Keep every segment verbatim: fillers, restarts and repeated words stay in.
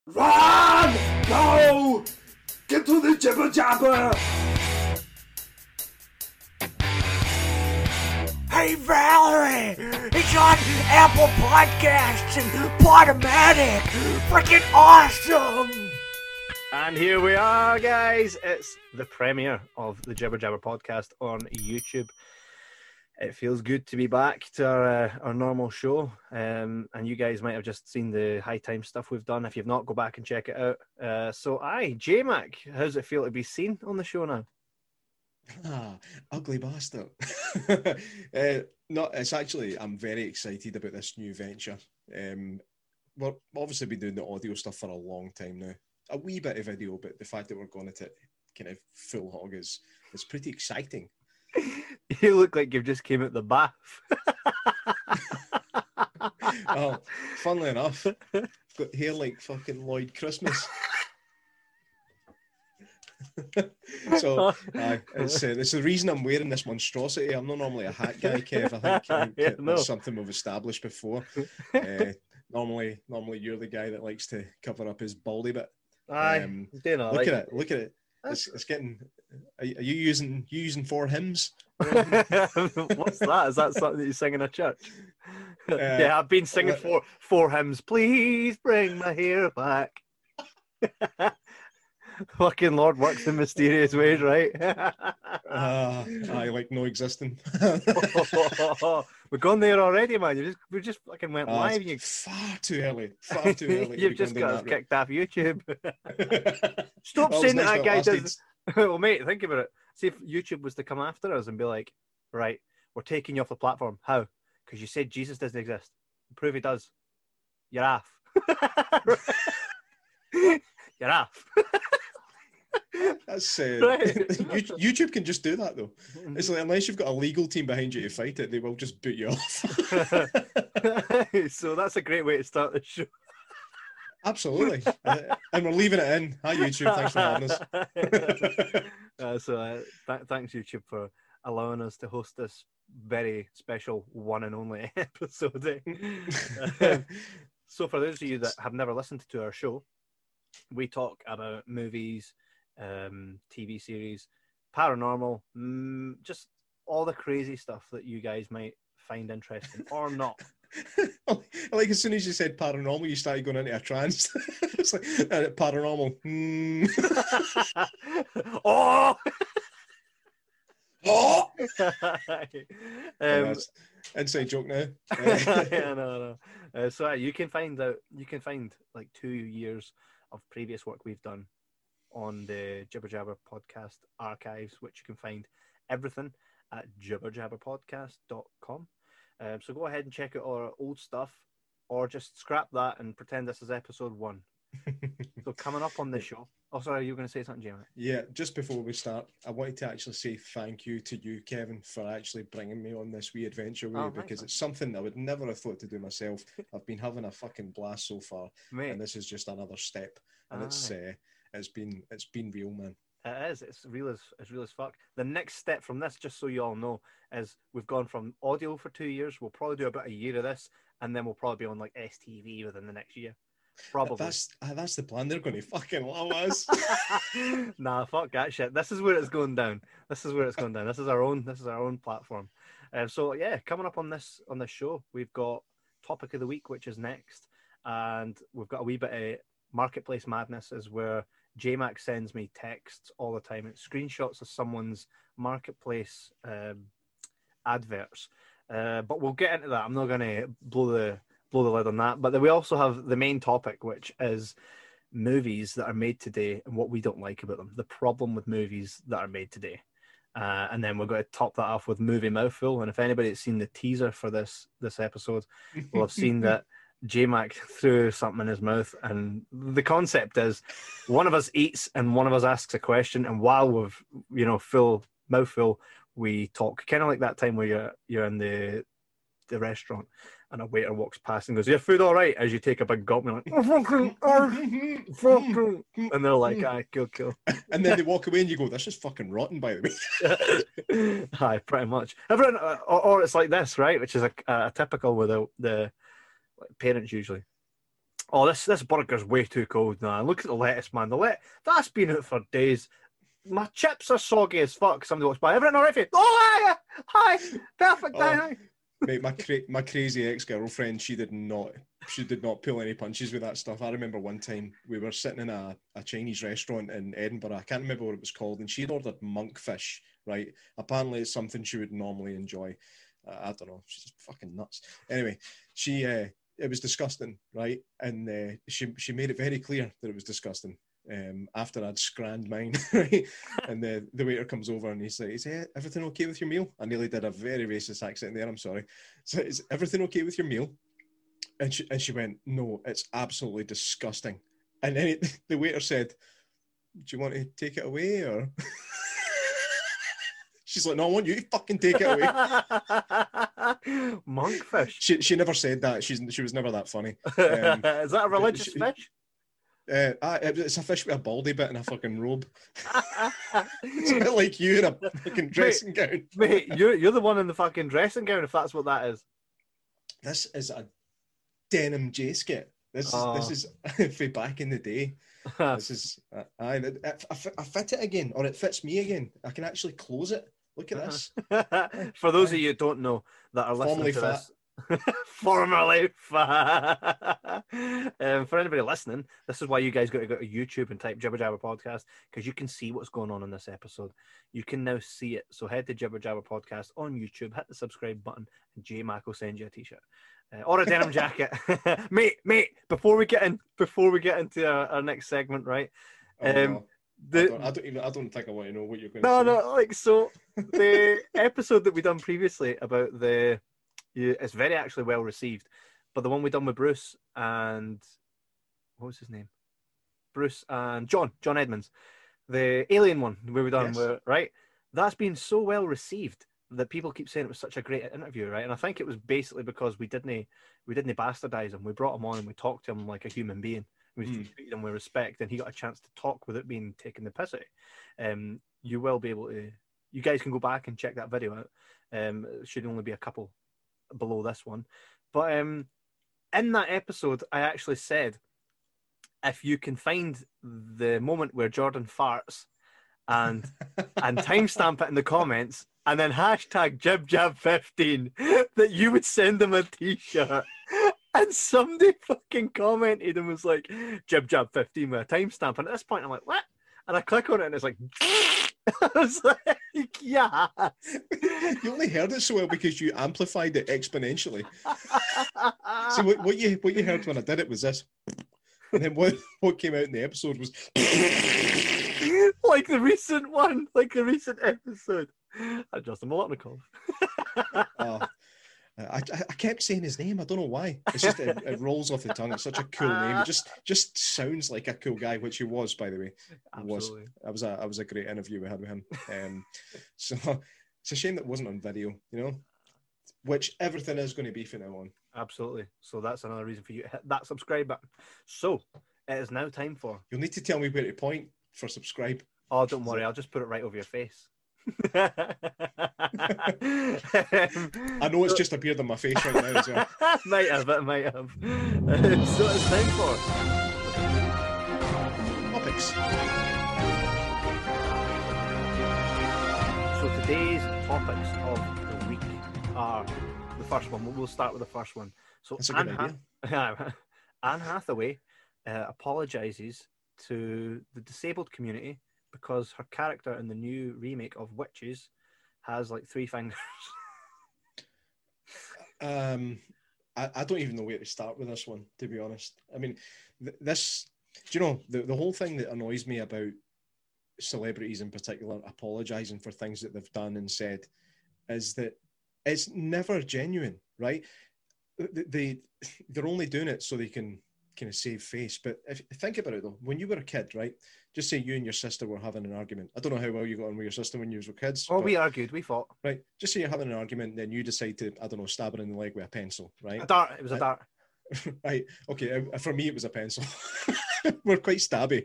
Run! Go! Get to the jibber jabber! Hey Valerie! It's on Apple Podcasts and Podomatic! Freaking awesome! And here we are, guys. It's the premiere of the Jibber Jabber podcast on YouTube. It feels good to be back to our, uh, our normal show. Um, and you guys might have just seen the high time stuff we've done. If you've not, go back and check it out. Uh, so, aye, J-Mac, how's it feel to be seen on the show now? Ah, ugly bastard. uh, no, it's actually, I'm very excited about this new venture. Um, we're obviously been doing the audio stuff for a long time now. A wee bit of video, but the fact that we're going to kind of full hog is, is pretty exciting. You look like you've just came out the bath. Oh, funnily enough, I've got hair like fucking Lloyd Christmas. So uh, it's, uh, it's the reason I'm wearing this monstrosity. I'm not normally a hat guy, Kev. I think, I think Yeah, that's no. something we've established before. Uh, normally, normally you're the guy that likes to cover up his baldy bit. Aye, Um, doing all Look right. at it. Look at it. It's, it's getting. Are, are you using you using four hymns? What's that? Is that something that you sing in a church? Uh, yeah, I've been singing let- four four hymns. Please bring my hair back. Fucking Lord works in mysterious ways, right? Uh, I like no existing. We've gone there already, man. You just we just fucking went Uh, live. it's You, far too early. Far too early. to You've be just going got us down kicked off YouTube. that Stop route. saying that That was that guy nice, does. Well, mate, think about it. See if YouTube was to come after us and be like, right, we're taking you off the platform. How? Because you said Jesus doesn't exist. Prove he does. You're off. You're off. That's uh, Right. You- YouTube can just do that though. It's like unless you've got a legal team behind you to fight it, they will just boot you off. So that's a great way to start the show. Absolutely, Uh, and we're leaving it in. Hi YouTube, thanks for having us. uh, so uh, th- thanks YouTube for allowing us to host this very special one and only episode. Um, so for those of you that have never listened to our show, we talk about movies, um, T V series, paranormal, mm, just all the crazy stuff that you guys might find interesting or not. Like as soon as you said paranormal, you started going into a trance. It's like uh, paranormal. Hmm. Oh! Oh! um, That's inside joke now. yeah, no, no. Uh, so uh, you can find out. You can find like two years of previous work we've done on the Jibber Jabber podcast archives, which you can find everything at jibber jabber podcast dot com. Um, so go ahead and check out our old stuff, or just scrap that and pretend this is episode one. So coming up on this show. Oh, sorry, you were going to say something, Jamie? Yeah, just before we start, I wanted to actually say thank you to you, Kevin, for actually bringing me on this wee adventure with Oh, you, thanks, because man. it's something I would never have thought to do myself. I've been having a fucking blast so far, Mate, and this is just another step. And it's Aye. uh, it's been it's been real, man. it is. It's real as it's real as fuck. The next step from this, just so you all know, is we've gone from audio for two years. We'll probably do about a year of this, and then we'll probably be on like S T V within the next year. Probably. That's uh, that's the plan. They're going to fucking love us. Nah, fuck that shit. This is where it's going down. This is where it's going down. This is our own. This is our own platform. Um, so yeah, coming up on this on this show, we've got topic of the week, which is next, and we've got a wee bit of marketplace madness, is where J-Mac sends me texts all the time. It's screenshots of someone's marketplace um, adverts. Uh, but we'll get into that. I'm not going to blow the blow the lid on that. But then we also have the main topic, which is movies that are made today and what we don't like about them. The problem with movies that are made today. Uh, and then we're going to top that off with movie mouthful. And if anybody has seen the teaser for this this episode, will have seen that J-Mac threw something in his mouth. And the concept is one of us eats and one of us asks a question. And while we've, you know, full mouthful, we talk. Kind of like that time where you're, you're in the the restaurant and a waiter walks past and goes, "Your food all right?" As you take a big gulp, and you're like, "Oh, fucking, oh, fucking." And they're like, "Aye, cool, cool." And then they walk away and you go, "This is fucking rotten, by the way." Aye, pretty much. Everyone, uh, or, or it's like this, right? Which is a, a typical with the, the parents usually. Oh, this this burger's way too cold now. Look at the lettuce, man. The let that's been out for days. My chips are soggy as fuck. Somebody walks by. Everything all right for you? Oh, hi, hi, perfect. Oh, hi, hi. Mate, my cra- my crazy ex-girlfriend, she did not she did not pull any punches with that stuff. I remember one time we were sitting in a, a Chinese restaurant in Edinburgh. I can't remember what it was called, and she'd ordered monkfish, right? Apparently it's something she would normally enjoy. Uh, I don't know. She's just fucking nuts. Anyway, she uh, it was disgusting, right? And uh, she she made it very clear that it was disgusting. Um, after I'd scranned mine, right? And the, the waiter comes over and he's like, "Is eh, everything okay with your meal?" I nearly did a very racist accent there. I'm sorry. So, "Is everything okay with your meal?" And she and she went, "No, it's absolutely disgusting." And then it, the waiter said, "Do you want to take it away or?" She's like, "No, I want you to fucking take it away." Monkfish. She she never said that. She's she was never that funny. Um, Is that a religious she, fish? Uh, ah, it's a fish with a baldy bit and a fucking robe. It's a bit like you in a fucking dressing mate, gown. Mate, you're, you're the one in the fucking dressing gown, if that's what that is. This is a denim jacket. This is oh. this is for back in the day. This is I, I, I, I fit it again, or it fits me again. I can actually close it. Look at this. For those of you who don't know that are listening Formerly to fat. this. Formerly fat. um, for anybody listening, this is why you guys got to go to YouTube and type Jibber Jabber Podcast, because you can see what's going on in this episode. You can now see it. So head to Jibber Jabber Podcast on YouTube, hit the subscribe button, and J Mac will send you a t-shirt uh, or a denim jacket. mate, mate. Before we get in, before we get into our, our next segment, right? Oh, um, no. the, I, don't, I don't even. I don't think I want to know what you're going to no, say. no, like so. The episode that we done previously about the. Yeah, it's very actually well received, but the one we done with Bruce and what was his name? Bruce and John, John Edmonds, the alien one where we done Yes. with, right? That's been so well received that people keep saying it was such a great interview, right? And I think it was basically because we didn't we didn't bastardize him. We brought him on and we talked to him like a human being. We Mm. treated him with respect, and he got a chance to talk without being taken the piss out. Um, you will be able to. You guys can go back and check that video out. Um, it should only be a couple below this one, but um in that episode I actually said, if you can find the moment where Jordan farts and and timestamp it in the comments and then hashtag jib jab fifteen, that you would send them a t-shirt. And somebody fucking commented and was like, jib jab fifteen with a timestamp, and at this point I'm like, what? And I click on it and it's like I was like, yeah. You only heard it so well because you amplified it exponentially. So what, what you what you heard when I did it was this, and then what what came out in the episode was like the recent one, like the recent episode. I'm Justin Molotnikov. uh, I, I kept saying his name. I don't know why. It's just it, it rolls off the tongue. It's such a cool name. It just just sounds like a cool guy, which he was, by the way. He was. I was a I was a great interview we had with him. Um, so it's a shame that it wasn't on video, you know. Which everything is going to be from now on. Absolutely. So that's another reason for you to hit that subscribe button. So it is now time for. You'll need to tell me where to point for subscribe. Oh, don't worry. I'll just put it right over your face. I know it's just appeared on my face right now as well. Might have, it might have. So it's time for Topics. So today's topics of the week are the first one. We'll start with the first one. So That's a Anne, good Ha- Anne Hathaway uh, apologizes to the disabled community because her character in the new remake of Witches has like three fingers. Um, I, I don't even know where to start with this one, to be honest. I mean, th- this, do you know, the, the whole thing that annoys me about celebrities in particular apologizing for things that they've done and said is that it's never genuine, right? They, they, they're only doing it so they can kind of save face. But if think about it though, when you were a kid, right? Just say you and your sister were having an argument. I don't know how well you got on with your sister when you were kids. Oh, but, we argued, we fought. right. Just say you're having an argument, then you decide to, I don't know, stab her in the leg with a pencil, right? A dart. It was a I- dart. Right. Okay. uh, For me, it was a pencil. We're quite stabby.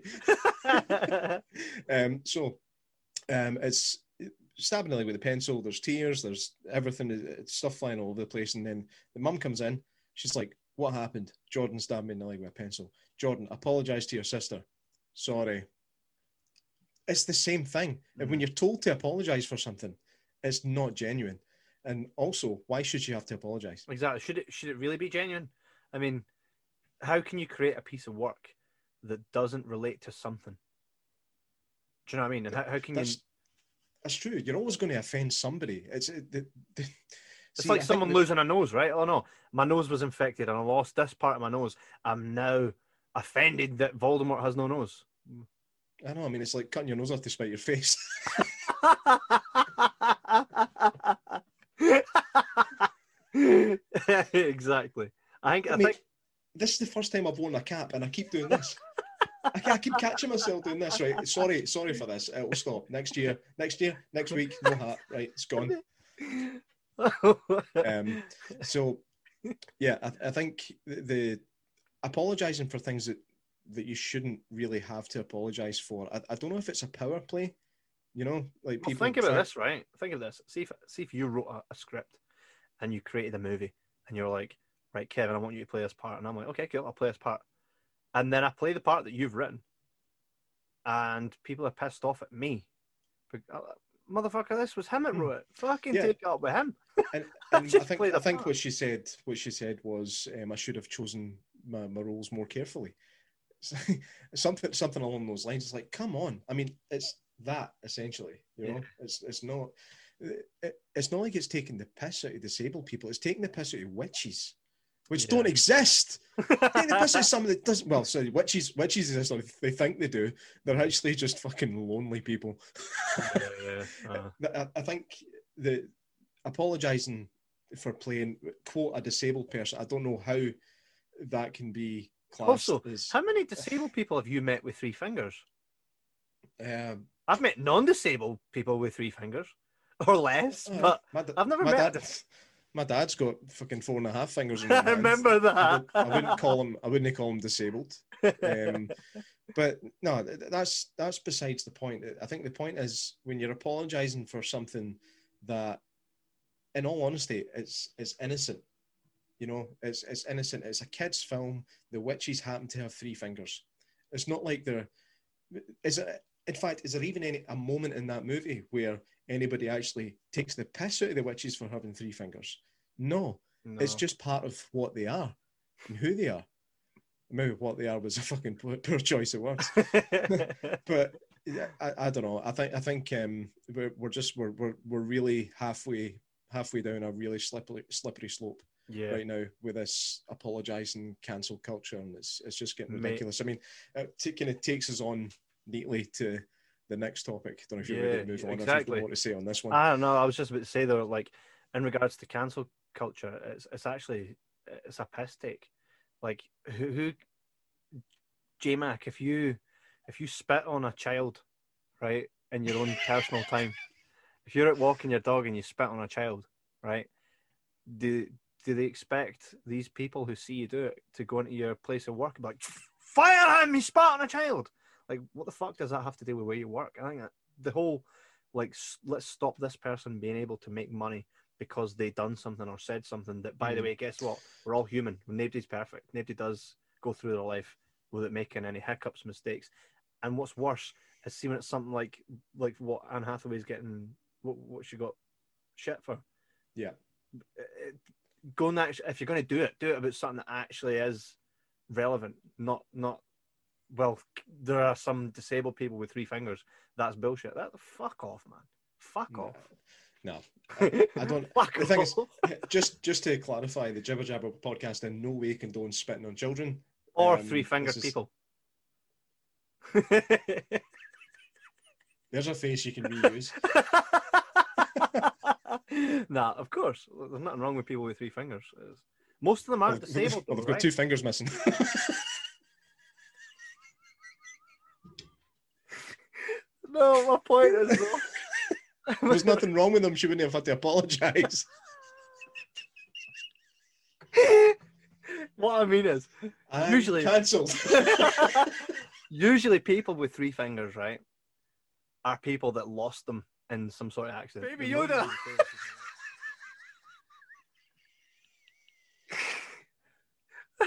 um, so um, it's stabbing the leg with a pencil. There's tears. There's everything. It's stuff flying all over the place. And then the mum comes in. She's like, What happened? Jordan stabbed me in the leg with a pencil. Jordan, apologise to your sister. Sorry. It's the same thing. Mm-hmm. And when you're told to apologise for something, it's not genuine. And also, why should you have to apologise? Exactly. Should it should it really be genuine? I mean, how can you create a piece of work that doesn't relate to something? Do you know what I mean? And how, how can that's, you... That's true. You're always going to offend somebody. It's it, the, the... It's See, like I someone that... losing a nose, right? Oh no, my nose was infected and I lost this part of my nose. I'm now offended that Voldemort has no nose. I know. I mean, it's like cutting your nose off to spite your face. Exactly. I think. I, I mean, think this is the first time I've worn a cap, and I keep doing this. I, I keep catching myself doing this. Right? Sorry, sorry for this. It'll stop next year. Next year. Next week. No hat. Right? It's gone. um. So, yeah, I, I think the, the apologising for things that that you shouldn't really have to apologise for. I, I don't know if it's a power play. You know, like people. Well, think about try... this, right? Think of this. See if see if you wrote a, a script and you created a movie and you're like, right, Kevin, I want you to play this part, and I'm like, okay, cool, I'll play this part, and then I play the part that you've written, and people are pissed off at me. Motherfucker, this was him that wrote it. Fucking Yeah. take it up with him. And, and I Just think play the I think part. what she said, what she said was, um, I should have chosen my, my roles more carefully. something something along those lines. It's like, come on. I mean, it's that essentially. You know, Yeah. it's it's not. It, it's not like it's taking the piss out of disabled people. It's taking the piss out of witches, which Yeah. don't exist. Taking the piss out of something that doesn't. Well, sorry, witches witches exist. Or they think they do. They're actually just fucking lonely people. yeah, yeah. Uh, I, I think the apologising for playing quote a disabled person. I don't know how that can be classed also, as. how many disabled people have you met with three fingers? Um, I've met non-disabled people with three fingers or less, uh, but my, da- I've never my met. Dad, my dad's got fucking four and a half fingers. In his I hands. remember I, that. would, I wouldn't call him. I wouldn't call him disabled. Um, but no, th- that's that's besides the point. I think the point is when you're apologising for something that, in all honesty, it's it's innocent. You know, it's it's innocent. It's a kid's film. The witches happen to have three fingers. It's not like they're. Is it? In fact, is there even any a moment in that movie where anybody actually takes the piss out of the witches for having three fingers? No, No. it's just part of what they are and who they are. Maybe what they are was a fucking poor, poor choice of words, but I, I don't know. I think I think um, we're we're just we're, we're we're really halfway halfway down a really slippery slippery slope yeah. right now with this apologising cancel culture, and it's it's just getting Mate. ridiculous. I mean, it t- kind of takes us on neatly to the next topic. Don't know if you're Yeah, ready to move on. If you've exactly. got more to say on this one. I don't know. I was just about to say though, like in regards to cancel culture, it's it's actually it's a piss take. Like who who J Mac, if you if you spit on a child, right, in your own personal time, if you're out walking your dog and you spit on a child, right, do do they expect these people who see you do it to go into your place of work and be like, fire him, he spat on a child? Like, what the fuck does that have to do with where you work? I think that the whole, like, s- let's stop this person being able to make money because they done something or said something that, by the Mhm. way, guess what? We're all human. Nobody's perfect. Nobody does go through their life without making any hiccups, mistakes. And what's worse is seeing it's something like like what Anne Hathaway's getting, what, what she got shit for. Yeah. It, going that, if you're going to do it, do it about something that actually is relevant, not not. Well, there are some disabled people with three fingers. That's bullshit. That fuck off, man. Fuck No. off. No, I, I don't. Fuck The thing is, off. just just to clarify, the Jibber Jabber podcast in no way condones spitting on children Or Um, three fingered this is- people. There's a face you can reuse. Nah, of course. There's nothing wrong with people with three fingers. It's- Most of them aren't Well, disabled. well, though, they've got right? two fingers missing. No, my point is. There's nothing wrong with them. She wouldn't have had to apologise. What I mean is, I'm Usually- cancelled. usually people with three fingers, right, are people that lost them in some sort of accident. Baby Yoda.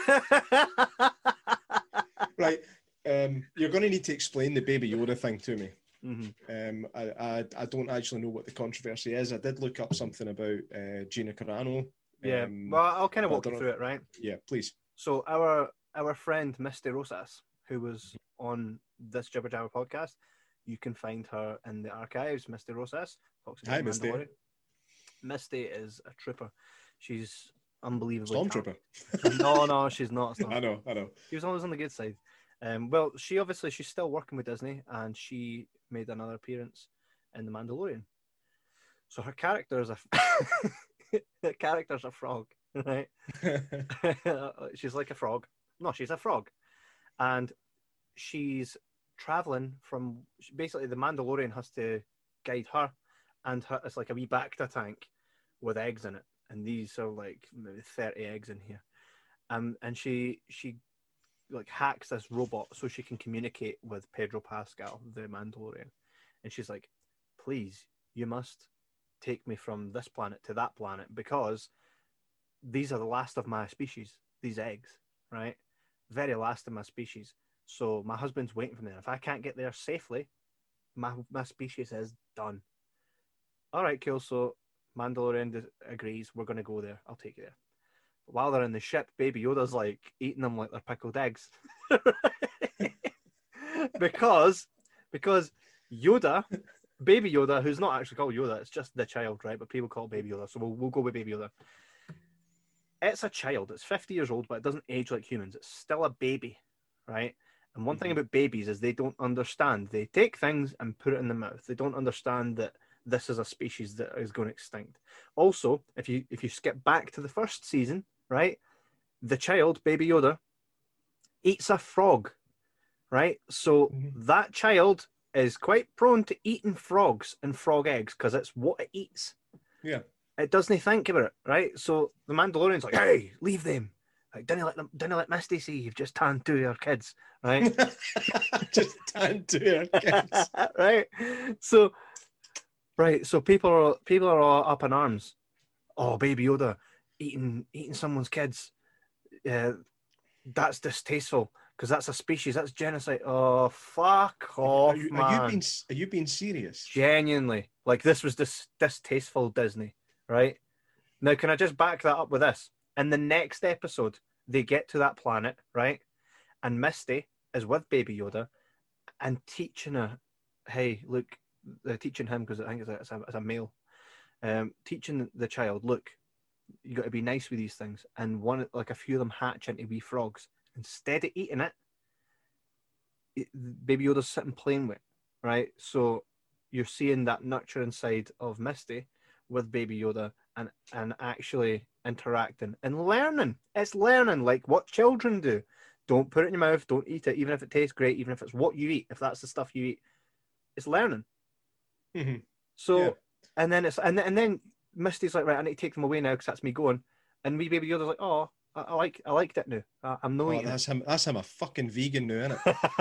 Right. Um, you're going to need to explain the Baby Yoda thing to me. Mhm. Um, I, I I don't actually know what the controversy is. I did look up something about uh, Gina Carano. Yeah. Um, Well, I'll kind of but I walk you don't through it, right? yeah, please. So our our friend Misty Rosas, who was on this Jibber Jabber podcast, you can find her in the archives. Misty Rosas talks about Hi, Misty. Mandalorian. Misty is a trooper. She's unbelievably Stormtrooper. talented. No, no, she's not. a I stormtrooper. know, I know. She was always on the good side. Um, well, she obviously she's still working with Disney, and she made another appearance in The Mandalorian. So her character is a her character's a frog, right? She's like a frog. No, she's a frog, and she's traveling from basically the Mandalorian has to guide her, and her, it's like a wee Bacta tank with eggs in it, and these are like maybe thirty eggs in here, um, and she she like hacks this robot so she can communicate with Pedro Pascal, the Mandalorian, and she's like, please, you must take me from this planet to that planet because these are the last of my species, these eggs, right? Very last of my species. So my husband's waiting for me. If I can't get there safely, my my species is done. All right, cool. So Mandalorian agrees. We're going to go there. I'll take you there. But while they're in the ship, Baby Yoda's like eating them like they're pickled eggs. because because Yoda, Baby Yoda, who's not actually called Yoda, it's just the child, right? But people call it Baby Yoda. So we'll, we'll go with Baby Yoda. It's a child. It's fifty years old, but it doesn't age like humans. It's still a baby, right? And one thing about babies is they don't understand. They take things and put it in the mouth. They don't understand that this is a species that is going extinct. Also, if you if you skip back to the first season, right, the child, Baby Yoda, eats a frog, right? So Mhm. that child is quite prone to eating frogs and frog eggs because it's what it eats. Yeah. It doesn't think about it, right? So the Mandalorian's like, hey, leave them. Like, didn't let them, didn't let Misty see you've just tanned two of your kids, right? Just tanned to your kids. right. So, right. So people are people are all up in arms. Oh, Baby Yoda eating eating someone's kids. Yeah, that's distasteful because that's a species. That's genocide. Oh, fuck off, Are you, man. are you being are you being serious? Genuinely, like this was dis- distasteful, Disney. Right now, can I just back that up with this? In the next episode, they get to that planet, right? And Misty is with Baby Yoda and teaching her, hey, look, they're teaching him because I think it's a, it's a, it's a male, um, teaching the child, look, you got to be nice with these things. And one, like a few of them hatch into wee frogs. Instead of eating it, it Baby Yoda's sitting playing with it, right? So you're seeing that nurturing side of Misty with Baby Yoda and, and actually interacting and learning. It's learning like what children do. Don't put it in your mouth. Don't eat it, even if it tastes great, even if it's what you eat, if that's the stuff you eat. It's learning. Mm-hmm. So, Yeah. and then it's, and, and then Misty's like, right, I need to take them away now because that's me going. And wee Baby Yoda's like, oh, I, I like, I liked it now. I, I'm no Oh, eating that's him. That's him. A fucking vegan now,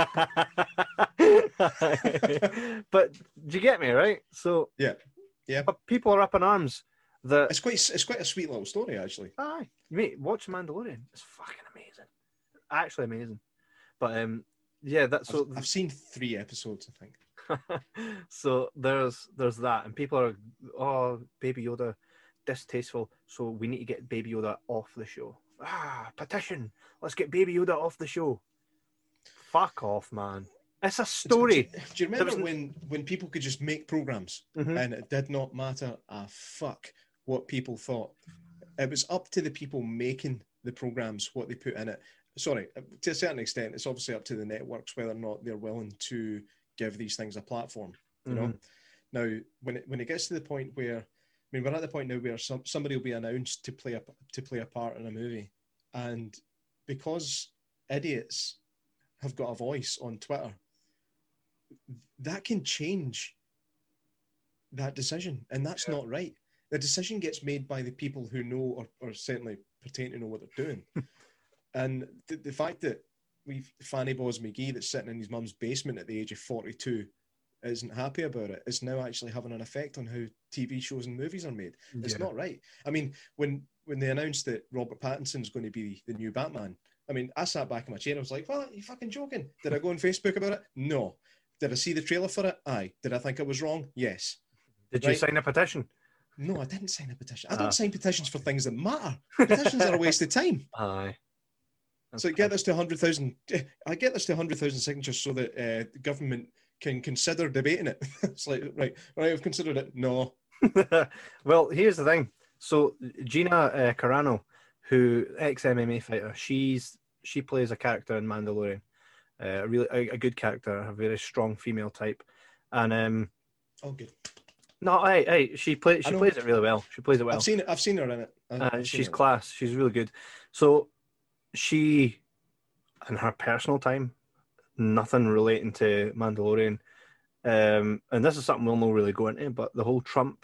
it? But do you get me, right? So, Yeah. Yeah. but people are up in arms that, It's quite. It's quite a sweet little story, actually. aye, mate, watch Mandalorian. It's fucking amazing. Actually amazing. But um, yeah, that's so. I've, I've seen three episodes, I think. so there's there's that, and people are, oh, Baby Yoda, distasteful. So we need to get Baby Yoda off the show. Ah, petition. Let's get Baby Yoda off the show. Fuck off, man. It's a story. Do, do you remember was- when when people could just make programs Mhm. and it did not matter a fuck what people thought? It was up to the people making the programs what they put in it. Sorry, to a certain extent, it's obviously up to the networks whether or not they're willing to give these things a platform. You know, now when it when it gets to the point where, I mean, we're at the point now where some somebody will be announced to play a to play a part in a movie, and because idiots have got a voice on Twitter, that can change that decision, and that's not right. The decision gets made by the people who know or, or certainly pertain to know what they're doing. And the, the fact that we've Fanny Bos McGee that's sitting in his mum's basement at the age of forty-two isn't happy about it is now actually having an effect on how T V shows and movies are made. It's Yeah. not right. I mean, when when they announced that Robert Pattinson's going to be the new Batman, I mean, I sat back in my chair and I was like, "Well, you fucking joking? Did I go on Facebook about it? No. Did I see the trailer for it? Aye. Did I think it was wrong? Yes. Did you Right. sign a petition? No, I didn't sign a petition. I Ah. don't sign petitions for things that matter. Petitions are a waste of time. Aye. That's So get fine. this to one hundred thousand. I get this to one hundred thousand signatures so that uh, the government can consider debating it. It's like, right, right, I've considered it. No. Well, here's the thing. So Gina uh, Carano, who ex-M M A fighter, she's she plays a character in Mandalorian, uh, a really a, a good character, a very strong female type, and um, Oh, good. no, hey, hey, she plays I she know. plays it really well. She plays it well. I've seen it. I've seen her in it. I- Uh, I've seen she's her. class. She's really good. So she, in her personal time, nothing relating to Mandalorian. Um, and this is something we'll not really go into, but the whole Trump,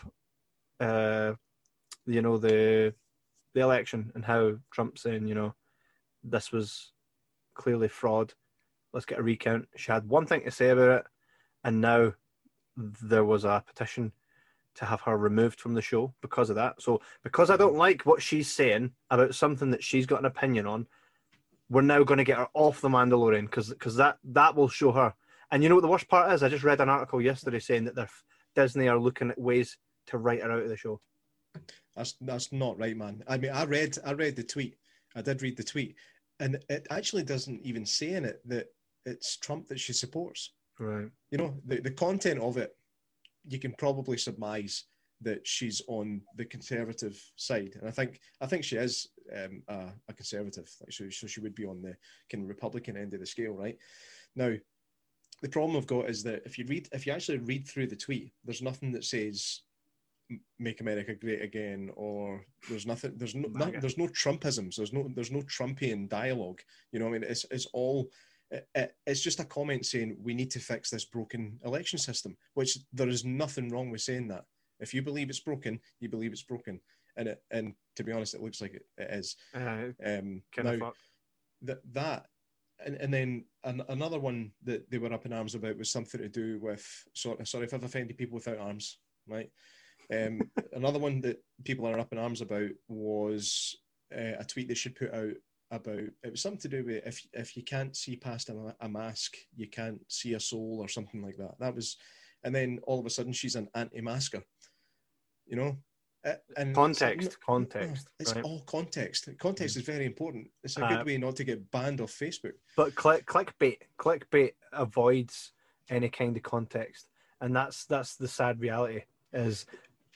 uh, you know, the the election and how Trump's saying, you know, this was clearly fraud. Let's get a recount. She had one thing to say about it, and now there was a petition to have her removed from the show because of that. So because I don't like what she's saying about something that she's got an opinion on, we're now going to get her off the Mandalorian because because that that will show her. And you know what the worst part is? I just read an article yesterday saying that they're, Disney are looking at ways to write her out of the show. That's that's not right, man. I mean, I read I read the tweet. I did read the tweet, and it actually doesn't even say in it that it's Trump that she supports. Right. You know, the, the content of it, you can probably surmise that she's on the conservative side, and I think I think she is um, a, a conservative, like so, so she would be on the kind of Republican end of the scale, right? Now, the problem I've got is that if you read, if you actually read through the tweet, there's nothing that says "Make America Great Again," or there's nothing, there's no, no there's no Trumpisms, there's no there's no Trumpian dialogue. You know, what I mean, it's it's all. It, it, it's just a comment saying we need to fix this broken election system, which there is nothing wrong with saying that. If you believe it's broken, you believe it's broken, and it, and to be honest, it looks like it, it is. Uh, Um, kind now, of fuck. that that and, and then an, another one that they were up in arms about was something to do with sorry, sorry if I've offended people without arms, right? Um, another one that people are up in arms about was uh, a tweet they should put out about it was something to do with if if you can't see past a, a mask, you can't see a soul or something like that. That was, and then all of a sudden she's an anti-masker, you know. Uh, and Context, it's, context. It's right? all context. Context is very important. It's a Uh, good way not to get banned off Facebook. But click clickbait, clickbait avoids any kind of context, and that's that's the sad reality. Is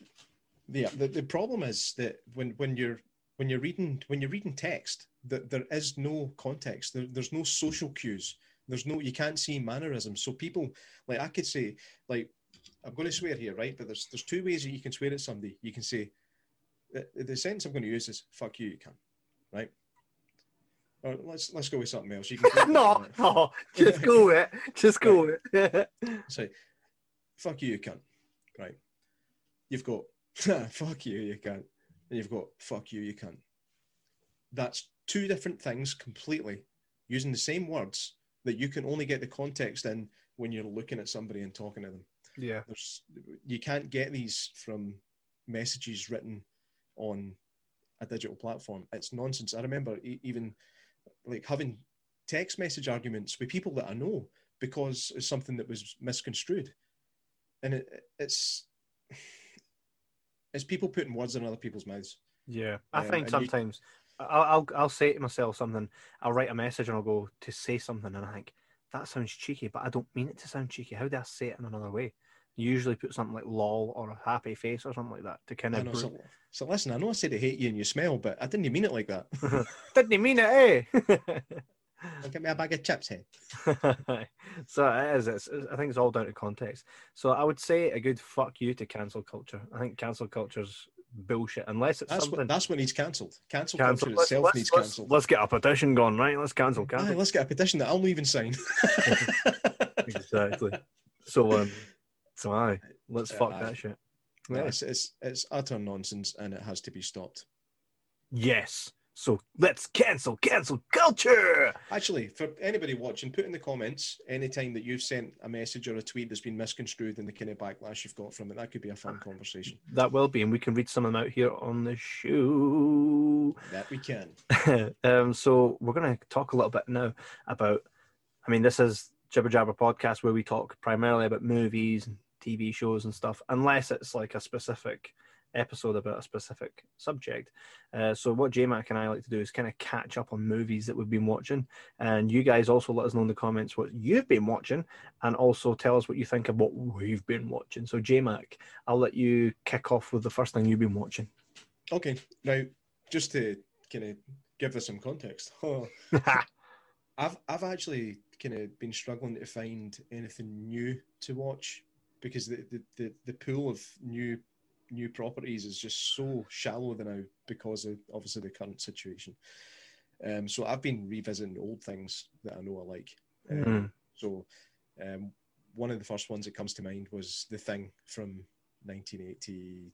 Yeah, the, the problem is that when when you're when you're reading when you're reading text, that there is no context. There, there's no social cues. There's no you can't see mannerisms. So people like I could say like I'm going to swear here, right? But there's there's two ways that you can swear at somebody. You can say the, the sentence I'm going to use is "fuck you," you can, right? Or let's let's go with something else. You can no, no, just go with it. Just go with it. say "fuck you," you can, right? You've got "fuck you," you can, and you've got "fuck you," you can. That's two different things completely, using the same words that you can only get the context in when you're looking at somebody and talking to them. Yeah. There's, you can't get these from messages written on a digital platform. It's nonsense. I remember e- even like having text message arguments with people that I know because it's something that was misconstrued, and it, it's it's people putting words in other people's mouths. Yeah, I Um, think and you- sometimes I'll, I'll I'll say to myself something. I'll write a message and I'll go to say something, and I think that sounds cheeky, but I don't mean it to sound cheeky. How do I say it in another way? You usually put something like "lol" or a happy face or something like that to kind I of. know, Br- so, so listen, I know I said I hate you and you smell, but I didn't mean it like that. Didn't mean it, eh? I'll get me a bag of chips here. So it is. It's, I think it's all down to context. So I would say a good fuck you to cancel culture. I think cancel culture's bullshit unless it's That's something. what that's what needs cancelled. Cancel cancel. culture Let's, itself let's, needs let's, cancelled. let's get a petition going, right? Let's cancel. Cancel. Aye, let's get a petition that I'll not even sign. Exactly. So um, so aye, let's Yeah, fuck aye. that shit. No, Yeah. it's, it's it's utter nonsense and it has to be stopped. Yes. So let's cancel cancel culture. Actually, for anybody watching, put in the comments anytime that you've sent a message or a tweet that's been misconstrued and the kind of backlash you've got from it. That could be a fun conversation. That will be, and we can read some of them out here on the show. go. That we can. um, so we're going to talk a little bit now about, I mean, this is Jibber Jabber Podcast where we talk primarily about movies and T V shows and stuff, unless it's like a specific episode about a specific subject. Uh, so what J-Mac and I like to do is kind of catch up on movies that we've been watching, and you guys also let us know in the comments what you've been watching, and also tell us what you think of what we've been watching. So J-Mac, I'll let you kick off with the first thing you've been watching. Okay, now just to kind of give this some context, I've I've actually kind of been struggling to find anything new to watch because the the, the, the pool of new new properties is just so shallow now because of obviously the current situation. Um, so I've been revisiting old things that I know I like. Um, mm. So um, one of the first ones that comes to mind was The Thing from nineteen eighty-one,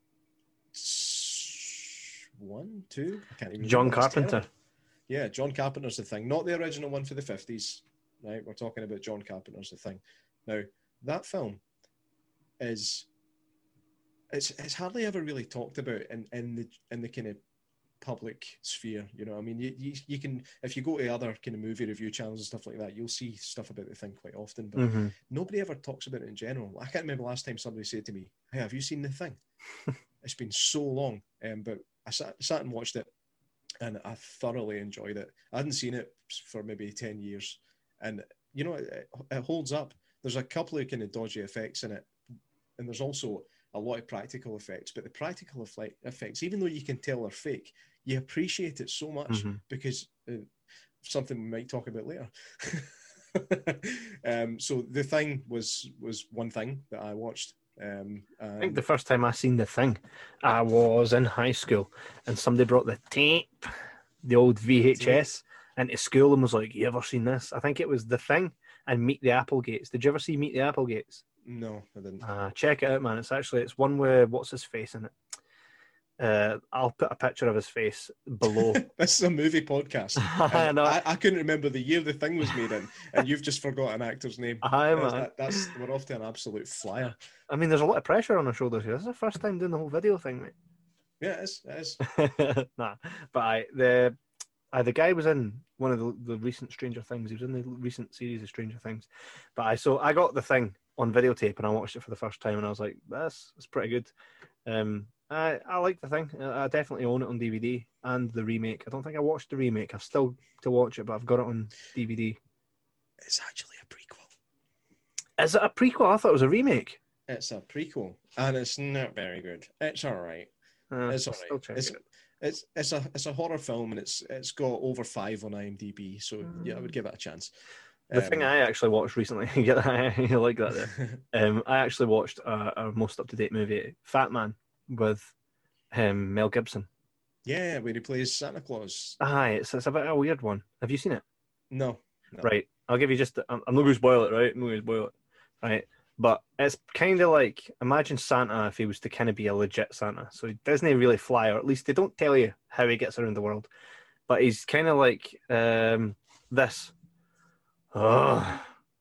two? I can't even John remember. It's Carpenter. terrible. Yeah, John Carpenter's The Thing. Not the original one for the fifties, right? We're talking about John Carpenter's The Thing. Now, that film is... It's it's hardly ever really talked about in, in the in the kind of public sphere, you know. I mean, you, you you can, if you go to other kind of movie review channels and stuff like that, you'll see stuff about The Thing quite often, but mm-hmm. nobody ever talks about it in general. I can't remember the last time somebody said to me, "Hey, have you seen The Thing?" It's been so long, um, but I sat, sat and watched it, and I thoroughly enjoyed it. I hadn't seen it for maybe ten years, and you know, it, it holds up. There's a couple of kind of dodgy effects in it, and there's also a lot of practical effects, but the practical effects, even though you can tell they're fake, you appreciate it so much mm-hmm. because uh, something we might talk about later. um, so The Thing was was one thing that I watched. Um, I think the first time I seen The Thing, I was in high school, and somebody brought the tape, the old V H S, into school and was like, "You ever seen this?" I think it was The Thing and Meet the Applegates. Did you ever see Meet the Applegates? No, I didn't. Uh, check it out, man. It's actually, it's one where, what's his face in it? Uh, I'll put a picture of his face below. This is a movie podcast. I know. I, I couldn't remember the year The Thing was made in, and you've just forgot an actor's name. Hi, man. That, that's, we're off to an absolute flyer. I mean, there's a lot of pressure on our shoulders here. This is the first time doing the whole video thing, mate. Yeah, it is. It is. Nah, but I, the I, the guy was in one of the, the recent Stranger Things. He was in the recent series of Stranger Things. But I so I got The Thing on videotape and I watched it for the first time and I was like, that's that's pretty good. Um, I I like The Thing. I definitely own it on D V D and the remake. I don't think I watched the remake. I've still to watch it, but I've got it on D V D. It's actually a prequel. Is it a prequel? I thought it was a remake. It's a prequel, and it's not very good. It's all right. Uh, it's I'll all still right. check It's, it. it's it's a it's a horror film, and it's it's got over five on IMDb. So Mm. yeah, I would give it a chance. The Um, thing I actually watched recently, you get that? You like that there? Um, I actually watched uh, our most up-to-date movie, Fat Man, with um, Mel Gibson. yeah, where he plays Santa Claus. Aye, it's, it's a bit of a weird one. Have you seen it? No, no. Right. I'll give you just, I'm, I'm not going to spoil it, right? I'm not going to spoil it. Right. But it's kind of like, imagine Santa if he was to kind of be a legit Santa. So he doesn't really fly, or at least they don't tell you how he gets around the world. But he's kind of like um, this. Oh.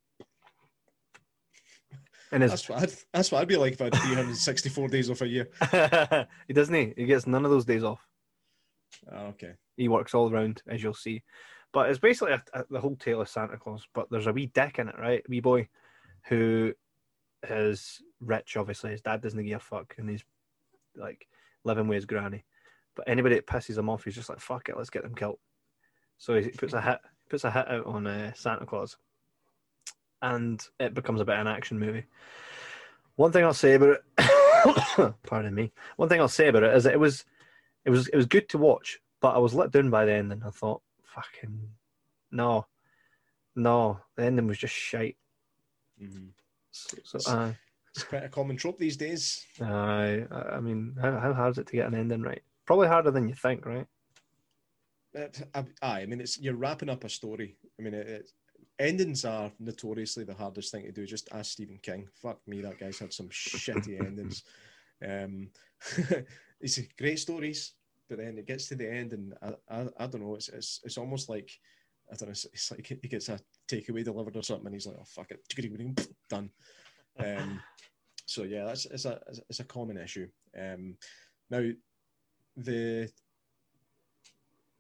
And his... That's what I'd, that's what I'd be like if I had three hundred sixty-four days off a year. He doesn't. He? he gets none of those days off. Oh, okay. He works all around, as you'll see. But it's basically a, a, the whole tale of Santa Claus. But there's a wee dick in it, right? A wee boy who is rich, obviously. His dad doesn't give a fuck, and he's like living with his granny. But anybody that pisses him off, he's just like, fuck it, let's get them killed. So he puts a hit, puts a hit out on uh, Santa Claus, and it becomes a bit of an action movie. One thing I'll say about it, pardon me. One thing I'll say about it is that it was, it was, it was good to watch, but I was let down by the end, and I thought, fucking no, no, the ending was just shite. Mm-hmm. So, so uh, It's quite a common trope these days. I, I mean, how, how hard is it to get an ending right? Probably harder than you think, right? Uh, I, I mean, it's you're wrapping up a story. I mean, it, it, endings are notoriously the hardest thing to do. Just ask Stephen King. Fuck me, that guy's had some shitty endings. Um, it's great stories, but then it gets to the end, and I, I, I don't know. It's, it's it's almost like I don't know. It's, it's like he gets a takeaway delivered or something, and he's like, "Oh fuck it, done." Um, so yeah, that's it's a it's a common issue. Um, now the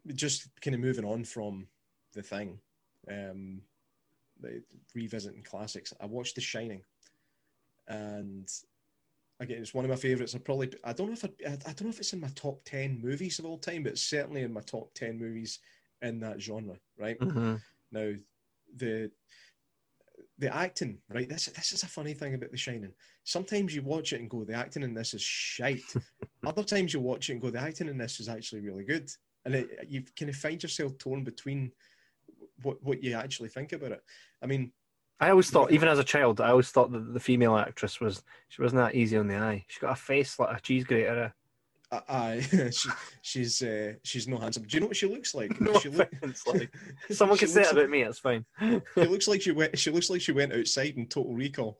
just kind of moving on from The Thing, um, the revisiting classics. I watched The Shining, and again, it's one of my favorites. I probably I don't know if I, I don't know if it's in my top ten movies of all time, but it's certainly in my top ten movies in that genre. Right Mm-hmm. now, the the acting, right? This this is a funny thing about The Shining. Sometimes you watch it and go, the acting in this is shite. Other times you watch it and go, the acting in this is actually really good. And it, you kind of find yourself torn between what what you actually think about it. I mean, I always thought, even as a child, I always thought that the female actress was she wasn't that easy on the eye. She's got a face like a cheese grater. I, she, she's uh, she's no handsome. Do you know what she looks like? No she look, offense, like, someone she can say it looks about like- me. It's fine. She looks like she went. She looks like she went outside in Total Recall.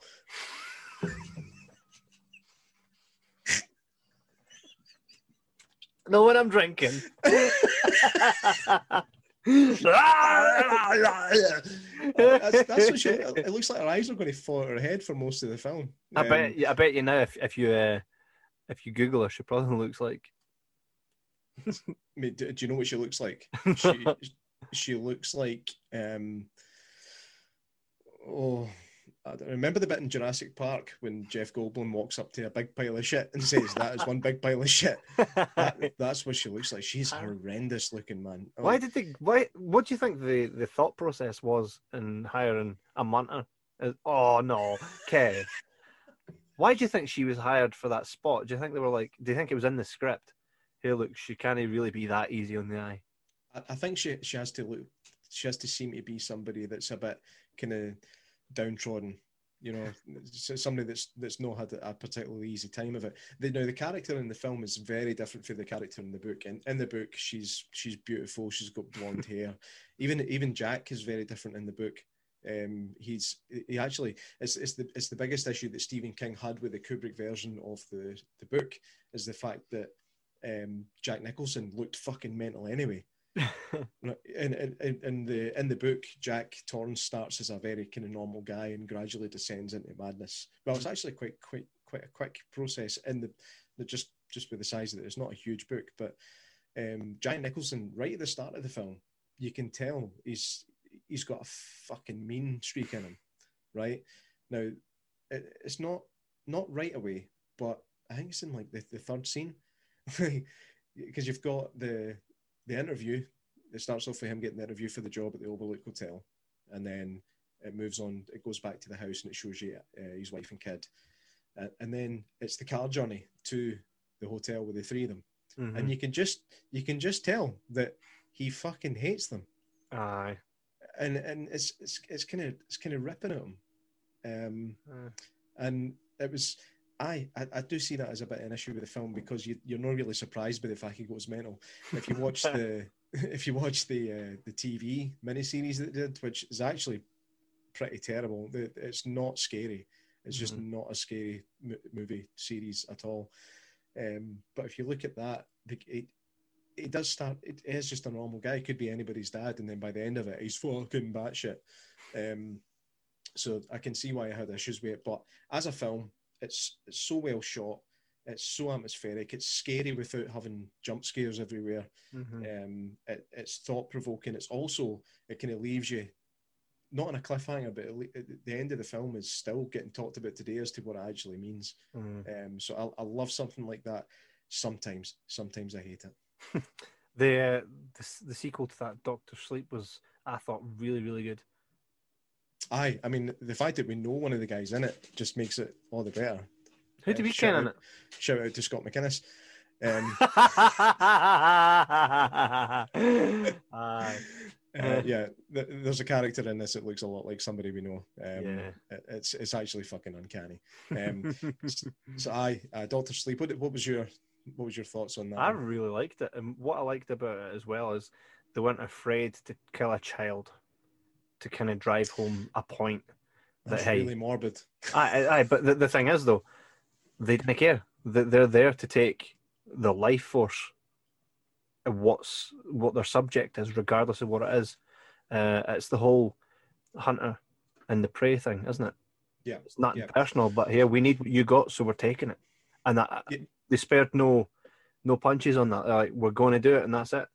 No, when I'm drinking. that's, that's what she. It looks like her eyes are going to fall out her head for most of the film. I Um, bet. I bet you now, if if you uh, if you Google her, she probably looks like. I mean, do, do you know what she looks like? She, she looks like. Um, oh, I don't remember the bit in Jurassic Park when Jeff Goldblum walks up to a big pile of shit and says, "That is one big pile of shit." That, that's what she looks like. She's horrendous looking, man. Oh, Why did they? Why? What do you think the, the thought process was in hiring a Manta? Uh, Oh no, Kev. Why do you think she was hired for that spot? Do you think they were like? Do you think it was in the script? Hey, look, she can't really be that easy on the eye. I, I think she she has to look. She has to seem to be somebody that's a bit kind of downtrodden. You know, s- somebody that's that's not had a particularly easy time of it. The, now, the character in the film is very different from the character in the book. In, in the book, she's she's beautiful. She's got blonde hair. Even even Jack is very different in the book. Um, he's he actually it's it's the it's the biggest issue that Stephen King had with the Kubrick version of the the book is the fact that um, Jack Nicholson looked fucking mental anyway. Right, In, in, in the in the book, Jack Torrance starts as a very kind of normal guy and gradually descends into madness. Well, it's actually quite quite quite a quick process in the, the just just with the size of it. It's not a huge book, but um, Jack Nicholson, right at the start of the film, you can tell he's he's got a fucking mean streak in him. Right now, it, it's not not right away, but I think it's in like the, the third scene, because you've got the the interview. It starts off with him getting the interview for the job at the Overlook Hotel, and then it moves on. It goes back to the house and it shows you uh, his wife and kid, uh, and then it's the car journey to the hotel with the three of them, Mhm. and you can just you can just tell that he fucking hates them, Aye. and and it's it's it's kind of it's kind of ripping at him, um, Uh, and it was. I, I, I do see that as a bit of an issue with the film because you, you're not really surprised by the fact he goes mental. If you watch the if you watch the uh, the T V miniseries that they did, which is actually pretty terrible, the, it's not scary. It's just Mhm. not a scary m- movie series at all. Um, but if you look at that, the, it it does start. It is just a normal guy. It could be anybody's dad, and then by the end of it, he's fucking batshit. Um, so I can see why I had issues with it. But as a film, It's it's so well shot. It's so atmospheric. It's scary without having jump scares everywhere. mhm. Um, it, it's thought provoking. It's also it kind of leaves you not on a cliffhanger, but it, le- at the end of the film is still getting talked about today as to what it actually means. Mhm. Um, so I, I love something like that. Sometimes, sometimes I hate it. The, uh, the s- the sequel to that, Doctor Sleep, was I thought really really good. Aye, I mean the fact that we know one of the guys in it just makes it all the better. Who do Uh, we shout ken in out- Shout out to Scott McInnes. Um, it? Aye. Uh, yeah, th- there's a character in this that looks a lot like somebody we know. Um, Yeah. it- it's it's actually fucking uncanny. Um, so I, uh, Doctor Sleep. What, what was your what was your thoughts on that? I one? really liked it, and what I liked about it as well is they weren't afraid to kill a child to kind of drive home a point that That's hey, really morbid. aye, aye, aye, but the, the thing is though, they didn't care. They- They're there to take the life force of what's what their subject is, regardless of what it is. Uh, it's the whole hunter and the prey thing, isn't it? Yeah, It's not yeah. personal, but here we need what you got, so we're taking it. And that Yeah. they spared no no punches on that. They're like, we're going to do it, and that's it.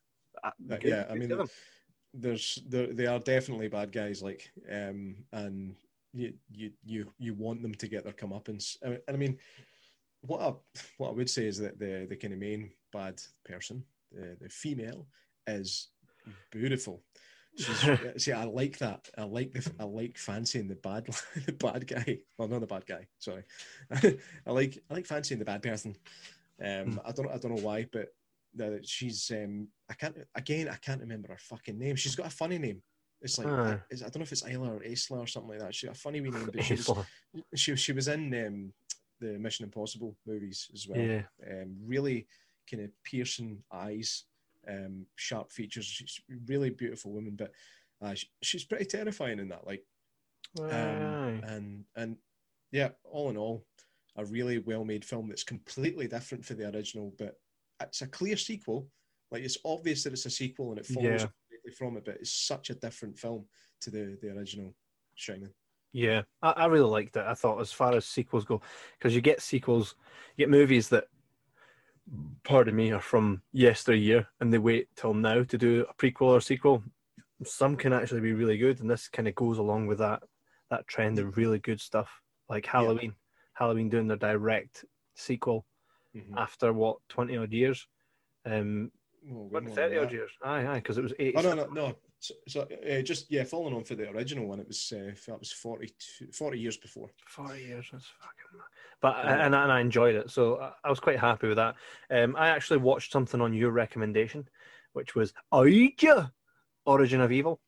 Uh, Uh, good- yeah, I good mean, to them. there's there they are definitely bad guys, like, um, and you you you you want them to get their comeuppance. And I mean, what I what I would say is that the the kind of main bad person, the the female, is beautiful. She's see, I like that. I like the I like fancying the bad the bad guy. Well, not the bad guy. Sorry, I like I like fancying the bad person. Um, Hmm. I don't I don't know why, but the, she's um I can't again I can't remember her fucking name. She's got a funny name. It's like Ah. it's, I don't know if it's Isla or Isla or something like that. She's got a funny wee name, but she was Aisla. she she was in um, the Mission Impossible movies as well. Yeah. Um, really kind of piercing eyes, um, sharp features. She's a really beautiful woman, but uh, she, she's pretty terrifying in that. Like, um, Aye. and and yeah, all in all, a really well-made film that's completely different for the original, but it's a clear sequel. Like, it's obvious that it's a sequel and it follows Yeah. completely from it, but it's such a different film to the the original Shining. Yeah, I, I really liked it. I thought, as far as sequels go, because you get sequels, you get movies that, pardon me, are from yesteryear, and they wait till now to do a prequel or sequel. Some can actually be really good, and this kind of goes along with that that trend of really good stuff, like Halloween. Halloween doing their direct sequel Mhm. after what twenty odd years, um, Well, way what more thirty than odd that. years. Aye, aye, because it was eighty. Oh no, no, no. So, so uh, just yeah, following on for the original one, it was uh, that was forty-two, forty years before. Forty years, that's fucking. But Yeah. and, and I enjoyed it, so I, I was quite happy with that. Um, I actually watched something on your recommendation, which was Ouija, Origin of Evil.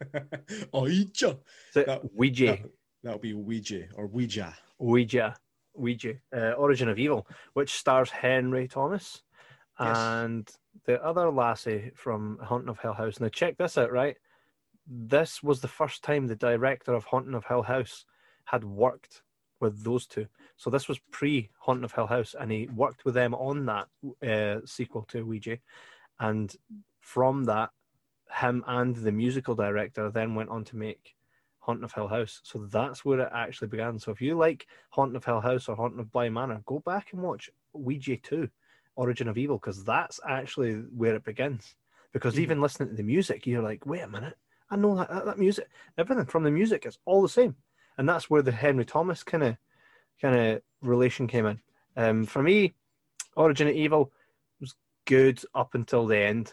Ouija. Is it That- Ouija? That, that'll be Ouija or Ouija. Ouija, Ouija, uh, Origin of Evil, which stars Henry Thomas Yes. and the other lassie from Haunting of Hill House. Now, check this out, right? This was the first time the director of Haunting of Hill House had worked with those two. So this was pre Haunting of Hill House, and he worked with them on that uh, sequel to Ouija. And from that, him and the musical director then went on to make Haunting of Hill House. So that's where it actually began. So if you like Haunting of Hill House or Haunting of Bly Manor, go back and watch Ouija two, Origin of Evil, because that's actually where it begins. Because Mhm. even listening to the music, you're like, wait a minute, I know that, that, that music, everything from the music is all the same. And that's where the Henry Thomas kind of kind of relation came in. Um, for me, Origin of Evil was good up until the end.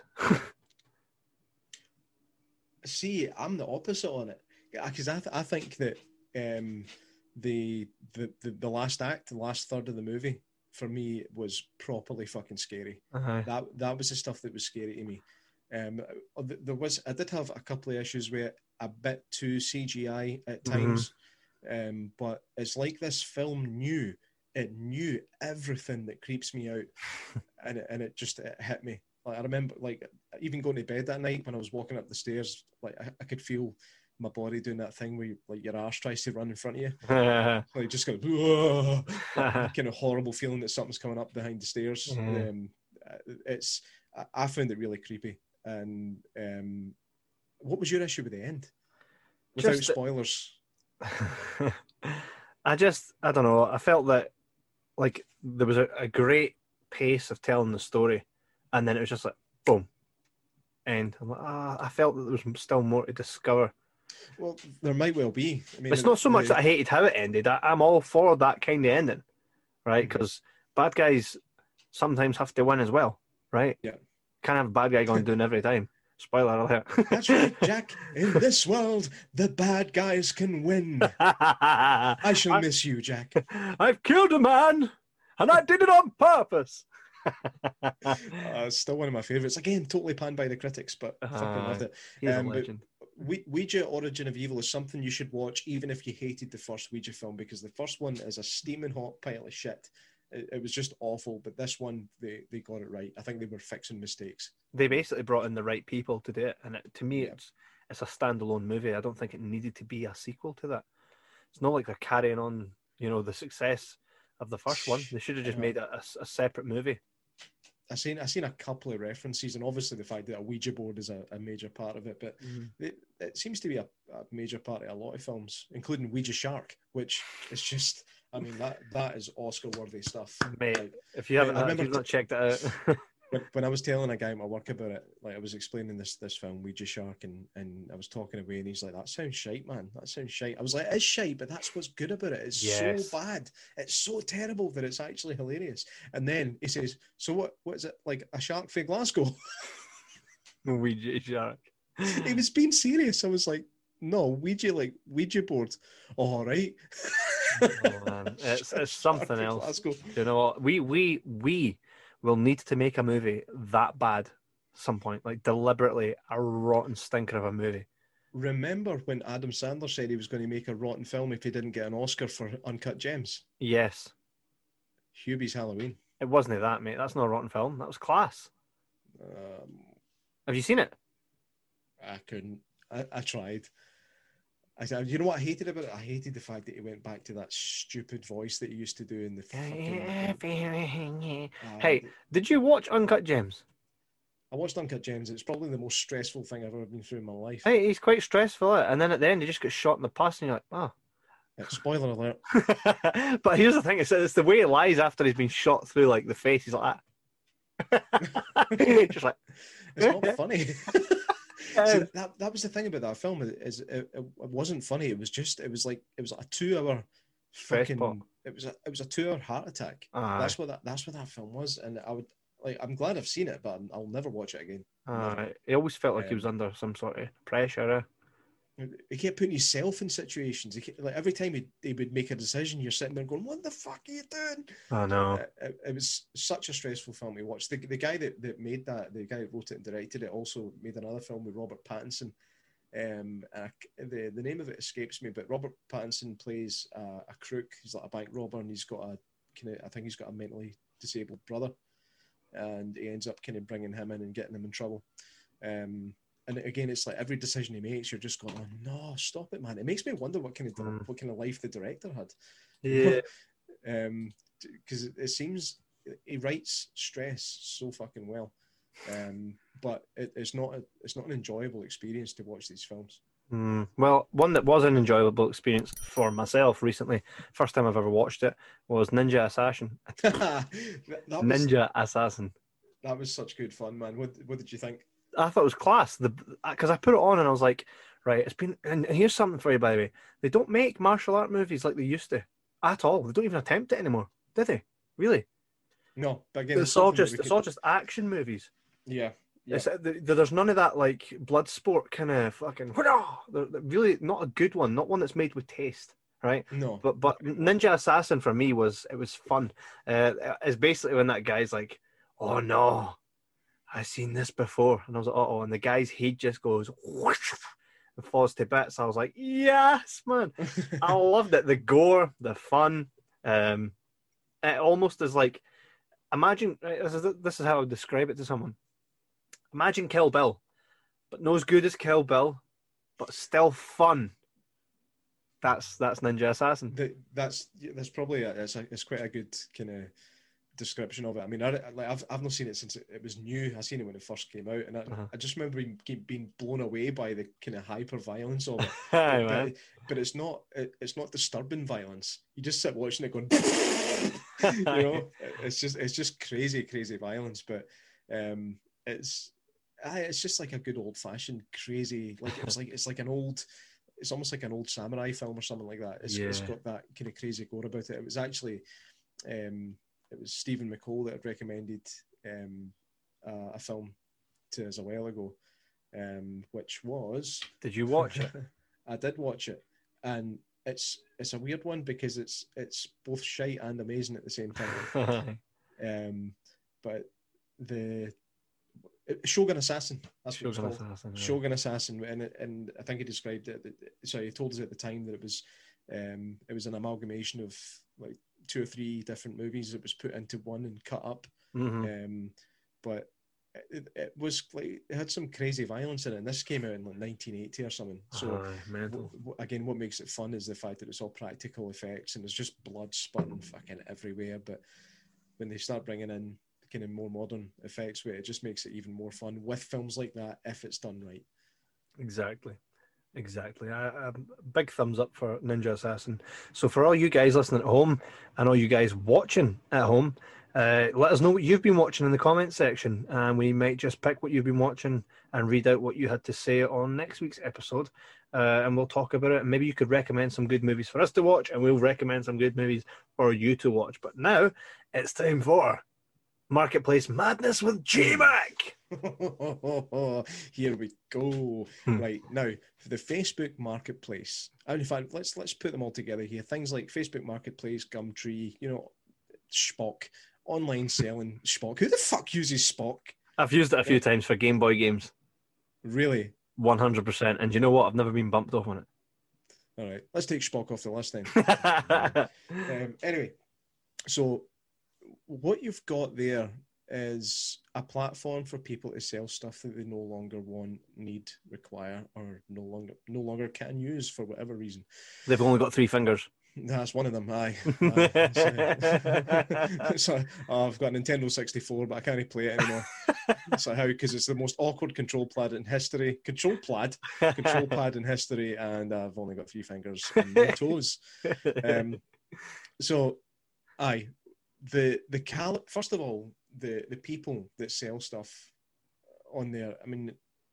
See, I'm the opposite on it because I, th- I think that um, the, the the the last act, the last third of the movie, for me was properly fucking scary. Uh-huh. That that was the stuff that was scary to me. Um, there was I did have a couple of issues with it, a bit too C G I at Mhm. times, um, but it's like this film knew it knew everything that creeps me out, and it, and it just it hit me. Like, I remember, like, even going to bed that night when I was walking up the stairs, like I, I could feel my body doing that thing where you, like your arse tries to run in front of you. Like, just go, that kind of horrible feeling that something's coming up behind the stairs. Mhm. Um, it's I, I found it really creepy. And um, what was your issue with the end? Without Just that- spoilers. I just, I don't know. I felt that, like, there was a, a great pace of telling the story, and then it was just like, boom, end. I'm like, ah, I felt that there was still more to discover. Well, there might well be. I mean, It's not so much the- that I hated how it ended. I, I'm all for that kind of ending, right? Mhm. Because bad guys sometimes have to win as well, right? Yeah. Can't have a bad guy going doing every time. Spoiler alert. That's right, Jack. In this world, the bad guys can win. I I shall miss you, Jack. I've killed a man, and I did it on purpose. Uh, it's still one of my favourites. Again, totally panned by the critics, but fucking Aye. loved it. He's Um, a but- legend. We- Ouija Origin of Evil is something you should watch, even if you hated the first Ouija film, because the first one is a steaming hot pile of shit. It, it was just awful, but this one, they, they got it right. I think they were fixing mistakes. They basically brought in the right people to do it, and it, to me, Yeah. it's it's a standalone movie. I don't think it needed to be a sequel to that. It's not like they're carrying on, you know, the success of the first one. They should have just Uh-huh. made it a, a separate movie. I seen I seen a couple of references, and obviously the fact that a Ouija board is a, a major part of it, but it, it seems to be a, a major part of a lot of films, including Ouija Shark, which is just, I mean, that that is Oscar worthy stuff. Mate, Like, if you haven't, I if remember you've not t- checked it out, when, when I was telling a guy at my work about it, like I was explaining this this film, Ouija Shark, and, and I was talking away, and he's like, "That sounds shite, man. That sounds shite." I was like, "It's shite, but that's what's good about it. It's Yes. so bad. It's so terrible that it's actually hilarious." And then he says, "So what? What is it like? A shark for Glasgow?" Ouija shark. He was being serious. I was like, "No, Ouija, like Ouija board. All right." Oh, man. It's, it's something Shark for else. Glasgow. Do you know what? We we we will need to make a movie that bad some point, like deliberately a rotten stinker of a movie. Remember when Adam Sandler said he was going to make a rotten film if he didn't get an Oscar for Uncut Gems? Yes. Hubie's Halloween. It wasn't that, mate. That's not a rotten film. That was class. Um, Have you seen it? I couldn't. I, I tried. I said, you know what I hated about it? I hated the fact that he went back to that stupid voice that he used to do in the fucking. Uh, Hey, did you watch Uncut Gems? I watched Uncut Gems. It's probably the most stressful thing I've ever been through in my life. Hey, he's quite stressful, eh? And then at the end, he just gets shot in the pus, and you're like, oh. Uh, Spoiler alert. But here's the thing: it's, it's the way he lies after he's been shot through like the face. He's like that. Just like It's not funny. Um, See, that that was the thing about that film is it, it, it wasn't funny. It was just it was like it was like a two hour Stress fucking. pop. It was a it was a two hour heart attack. Aye. That's what that that's what that film was, and I would like. I'm glad I've seen it, but I'm, I'll never watch it again. Aye. He always felt like he Um, was under some sort of pressure. Eh? He kept putting himself in situations. He kept, like every time he, he would make a decision, you're sitting there going, "What the fuck are you doing?" I know. Uh, it, it was such a stressful film to watch. The, the guy that, that made that, the guy that wrote it and directed it, also made another film with Robert Pattinson. Um, and I, the the name of it escapes me, but Robert Pattinson plays uh, a crook. He's like a bank robber, and he's got a kind of, I think he's got a mentally disabled brother, and he ends up kind of bringing him in and getting him in trouble. Um, and again, it's like every decision he makes, you're just going, "Oh no, stop it, man!" It makes me wonder what kind of Mm. what kind of life the director had. Yeah. Um, because it, it seems he writes stress so fucking well, um, but it, it's not a, it's not an enjoyable experience to watch these films. Mm. Well, one that was an enjoyable experience for myself recently, first time I've ever watched it, was Ninja Assassin. that, that was, Ninja Assassin. that was such good fun, man. What what did you think? I thought it was class. The because I put it on and I was like, right, it's been. And here's something for you, by the way. They don't make martial art movies like they used to at all. They don't even attempt it anymore, do they? Really? No, but again, It's all something that just we it's could- all just action movies. yeah. Yeah. It's, uh, th- there's none of that like blood sport kind of fucking. They're, they're really not a good one, not one that's made with taste, right? No, But but Ninja Assassin for me was it was fun. Uh, it's basically when that guy's like, "Oh no, I've seen this before," and I was like, "Oh," and the guy's head just goes whoosh, and falls to bits. I was like, "Yes, man!" I loved it. The gore, the fun. Um, it almost is like imagine right, this is this is how I would describe it to someone. Imagine Kill Bill, but not as good as Kill Bill, but still fun. That's that's Ninja Assassin. The, that's that's probably a, it's, a, it's quite a good kind of description of it. I mean, I, like I've I've not seen it since it, it was new. I seen it when it first came out, and I, Uh-huh. I just remember being, being blown away by the kind of hyper violence of it. Aye, but, man. but it's not it, it's not disturbing violence. You just sit watching it going, you know, it's just it's just crazy, crazy violence. But um, it's aye, it's just like a good old fashioned crazy. Like it's like it's like an old. It's almost like an old samurai film or something like that. It's, it's Yeah. got that kind of crazy gore about it. It was actually, um, it was Stephen McCall that had recommended um, uh, a film to us a while ago, um, which was. Did you watch it? I did watch it, and it's it's a weird one because it's it's both shite and amazing at the same time. um, but the Shogun Assassin. That's what it's Shogun called. Assassin. yeah. Shogun Assassin, and and I think he described it. So he told us at the time that it was, um, it was an amalgamation of like two or three different movies that was put into one and cut up. Mhm. Um, but it, it was like it had some crazy violence in it. And this came out in like nineteen eighty or something. So Aye, mental. w- w- again, what makes it fun is the fact that it's all practical effects and there's just blood spurting fucking everywhere. But when they start bringing in kind of more modern effects with it, it just makes it even more fun with films like that if it's done right. Exactly. Exactly. I, I, big thumbs up for Ninja Assassin. So for all you guys listening at home and all you guys watching at home, Uh, let us know what you've been watching in the comments section, and we might just pick what you've been watching and read out what you had to say on next week's episode, uh, and we'll talk about it. And maybe you could recommend some good movies for us to watch, and we'll recommend some good movies for you to watch. But now it's time for Marketplace Madness with J-Mac. Here we go. Hmm. Right now, for the Facebook Marketplace, and in fact, let's let's put them all together here. Things like Facebook Marketplace, Gumtree, you know, Spock, online selling, Spock. Who the fuck uses Spock? I've used it a few times for Game Boy games. Really? one hundred percent. And you know what? I've never been bumped off on it. All right, let's take Spock off the list then. um, anyway, so what you've got there is a platform for people to sell stuff that they no longer want, need, require, or no longer no longer can use for whatever reason. They've only got three fingers. That's one of them. Aye. aye. So, so, oh, I've got a Nintendo sixty-four, but I can't play it anymore. So how? Because it's the most awkward control pad in history. Control pad, control pad in history, and I've only got three fingers and no toes. Um, so, aye, the the cal. First of all, the the people that sell stuff on there. I mean,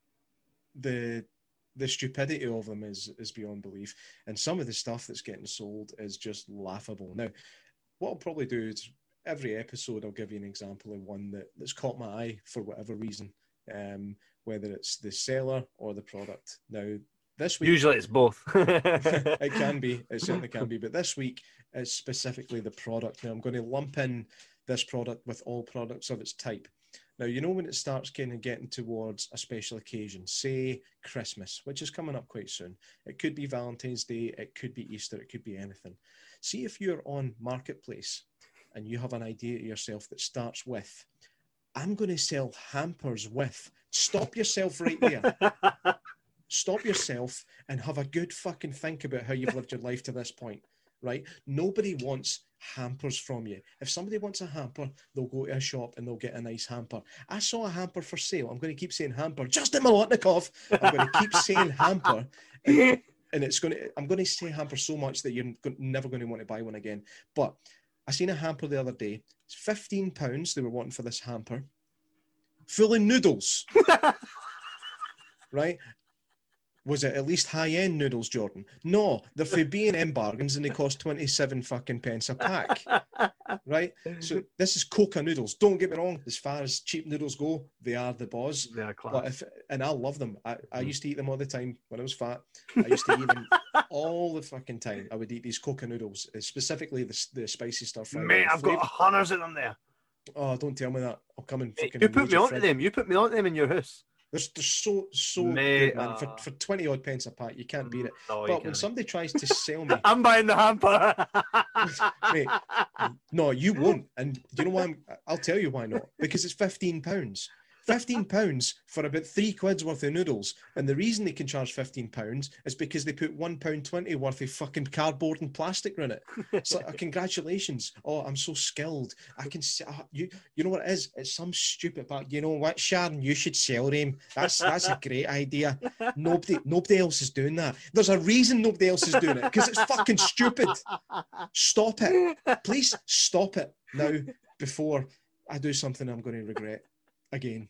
the. The stupidity of them is is beyond belief, and some of the stuff that's getting sold is just laughable. Now, what I'll probably do is every episode I'll give you an example of one that, that's caught my eye for whatever reason, um, whether it's the seller or the product. Now, this week Usually it's both. it can be, it certainly can be, but this week it's specifically the product. Now, I'm going to lump in this product with all products of its type. Now, you know, when it starts kind of getting towards a special occasion, say Christmas, which is coming up quite soon. It could be Valentine's Day, it could be Easter, it could be anything. See if you're on Marketplace and you have an idea to yourself that starts with, I'm going to sell hampers with. Stop yourself right there. Stop yourself and have a good fucking think about how you've lived your life to this point, right? Nobody wants hampers from you. If somebody wants a hamper, they'll go to a shop and they'll get a nice hamper. I saw a hamper for sale. I'm going to keep saying hamper. Justin Molotnikov. I'm going to keep saying hamper, and, and it's going to. I'm going to say hamper so much that you're never going to want to buy one again. But I seen a hamper the other day. It's fifteen pounds they were wanting for this hamper, full of noodles. Right? Was it at least high-end noodles, Jordan? No, they're for B and M bargains and they cost twenty-seven fucking pence a pack, right? So this is Coca noodles. Don't get me wrong, as far as cheap noodles go, they are the boss. They are class. But if, and I love them. I, I used to eat them all the time when I was fat. I used to eat them all the fucking time. I would eat these Coca noodles, specifically the, the spicy stuff. Mate, I've got hundreds of them there. Oh, don't tell me that. I'll come and fucking... You put me onto them. You put me onto them in your house. They're, they're so, so Mate, good, man. uh, For, for twenty odd pence a pack, you can't beat it. No, but when somebody tries to sell me... I'm buying the hamper. Mate, no, you won't. And do you know why? I'm, I'll tell you why not. Because it's fifteen pounds. fifteen pounds for about three quid's worth of noodles. And the reason they can charge fifteen pounds is because they put one pound twenty worth of fucking cardboard and plastic in it. So uh, congratulations. Oh, I'm so skilled. I can uh, you you know what it is? It's some stupid, but you know what, Sharon, you should sell them. That's that's a great idea. Nobody nobody else is doing that. There's a reason nobody else is doing it, because it's fucking stupid. Stop it. Please stop it now before I do something I'm going to regret again.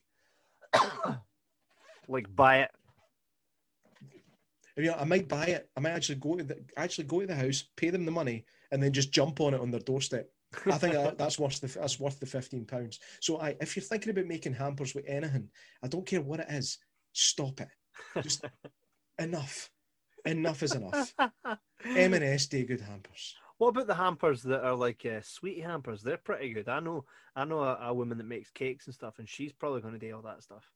Like, buy it. You know, I might buy it. I might actually go to the actually go to the house, pay them the money, and then just jump on it on their doorstep. I think that, that's worth the that's worth the fifteen pounds. So, I if you're thinking about making hampers with anything, I don't care what it is, stop it. Just enough. Enough is enough. M and S do good hampers. What about the hampers that are like uh, sweetie hampers? They're pretty good. I know I know a, a woman that makes cakes and stuff, and she's probably going to do all that stuff.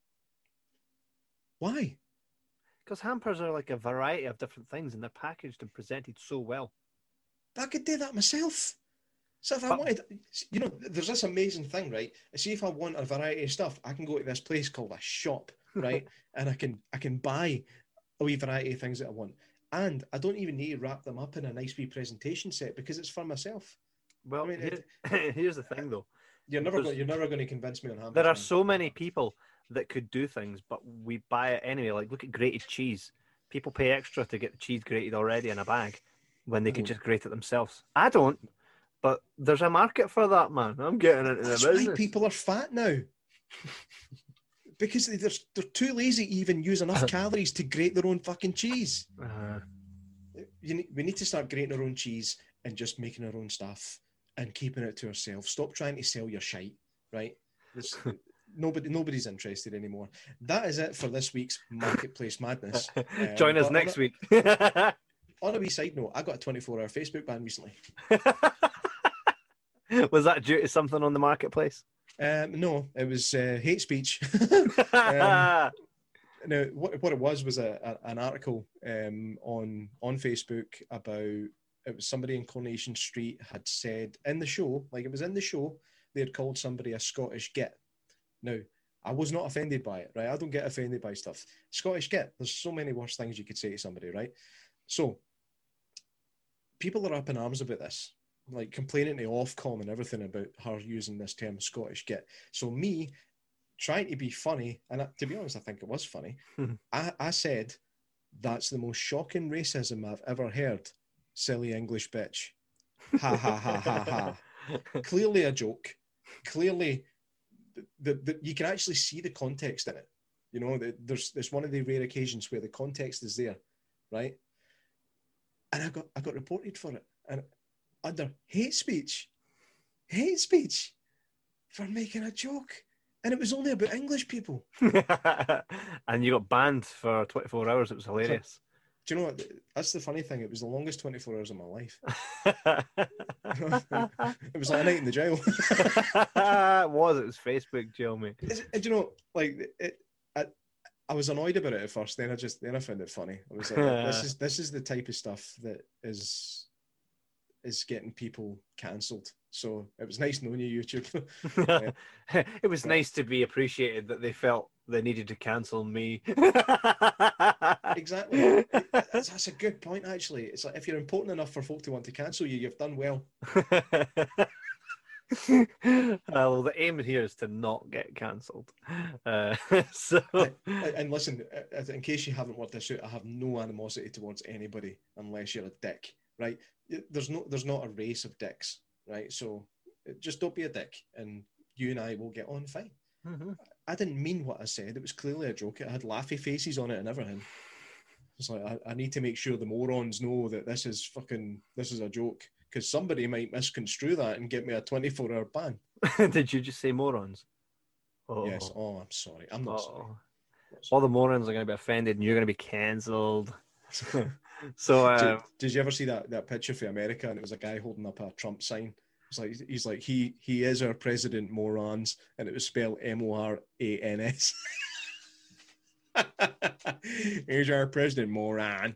Why? Because hampers are like a variety of different things, and they're packaged and presented so well. I could do that myself. So if I But- wanted, you know, there's this amazing thing, right? See, if I want a variety of stuff, I can go to this place called a shop, right? And I can I can buy a wee variety of things that I want. And I don't even need to wrap them up in a nice wee presentation set because it's for myself. Well, I mean, here- here's the thing, though. You're never There's- going, you're never going to convince me on hampers. There are man. so many people that could do things, but we buy it anyway. Like, look at grated cheese. People pay extra to get the cheese grated already in a bag when they could Mhm. just grate it themselves. I don't, but there's a market for that, man. I'm getting into That's the why business. people are fat now. Because they're, they're too lazy to even use enough calories to grate their own fucking cheese. Uh, You need, we need to start grating our own cheese and just making our own stuff and keeping it to ourselves. Stop trying to sell your shite, right? This, nobody, nobody's interested anymore. That is it for this week's Marketplace Madness. Um, Join us but next on week. a, on a wee side note, I got a twenty-four hour Facebook ban recently. Was that due to something on the marketplace? Um, no, it was uh, hate speech. um, no, what what it was was a, a an article um, on on Facebook about, it was somebody in Coronation Street had said in the show, like it was in the show, they had called somebody a Scottish git. Now, I was not offended by it, right? I don't get offended by stuff. Scottish git, there's so many worse things you could say to somebody, right? So, people are up in arms about this, like complaining to Ofcom and everything about her using this term Scottish git. So me, trying to be funny, and I, to be honest, I think it was funny, I, I said, that's the most shocking racism I've ever heard. Silly English bitch. Ha ha ha ha ha. Clearly a joke. Clearly, the, the, the, you can actually see the context in it. You know, the, there's there's one of the rare occasions where the context is there, right? And I got I got reported for it, and under hate speech, hate speech for making a joke, and it was only about English people. And you got banned for twenty-four hours. It was hilarious. Do you know what? That's the funny thing. It was the longest twenty-four hours of my life. It was like a night in the jail. It was. It was Facebook jail, mate. Is it, do you know, like it, I, I was annoyed about it at first. Then I just then I found it funny. I was like, this is this is the type of stuff that is is getting people cancelled. So it was nice knowing you, YouTube. Yeah. It was nice to be appreciated that they felt they needed to cancel me. Exactly. That's, that's a good point, actually. It's like if you're important enough for folk to want to cancel you, you've done well. Well, the aim here is to not get cancelled. Uh, so, and, and listen, in case you haven't worked this out, I have no animosity towards anybody unless you're a dick, right? There's no, there's not a race of dicks, right? So just don't be a dick, and you and I will get on fine. Mm-hmm. I didn't mean what I said. It was clearly a joke. It had laughy faces on it and everything. It's like, I, I need to make sure the morons know that this is fucking, this is a joke, because somebody might misconstrue that and get me a twenty-four hour ban. Did you just say morons? Oh. Yes. Oh, I'm sorry. I'm not, oh. sorry. I'm not sorry. All the morons are going to be offended and you're going to be cancelled. So, uh, did, did you ever see that, that picture for America? And it was a guy holding up a Trump sign. It's like, he's like, he he is our president, morons, and it was spelled M O R A N S. Here's our president, moron.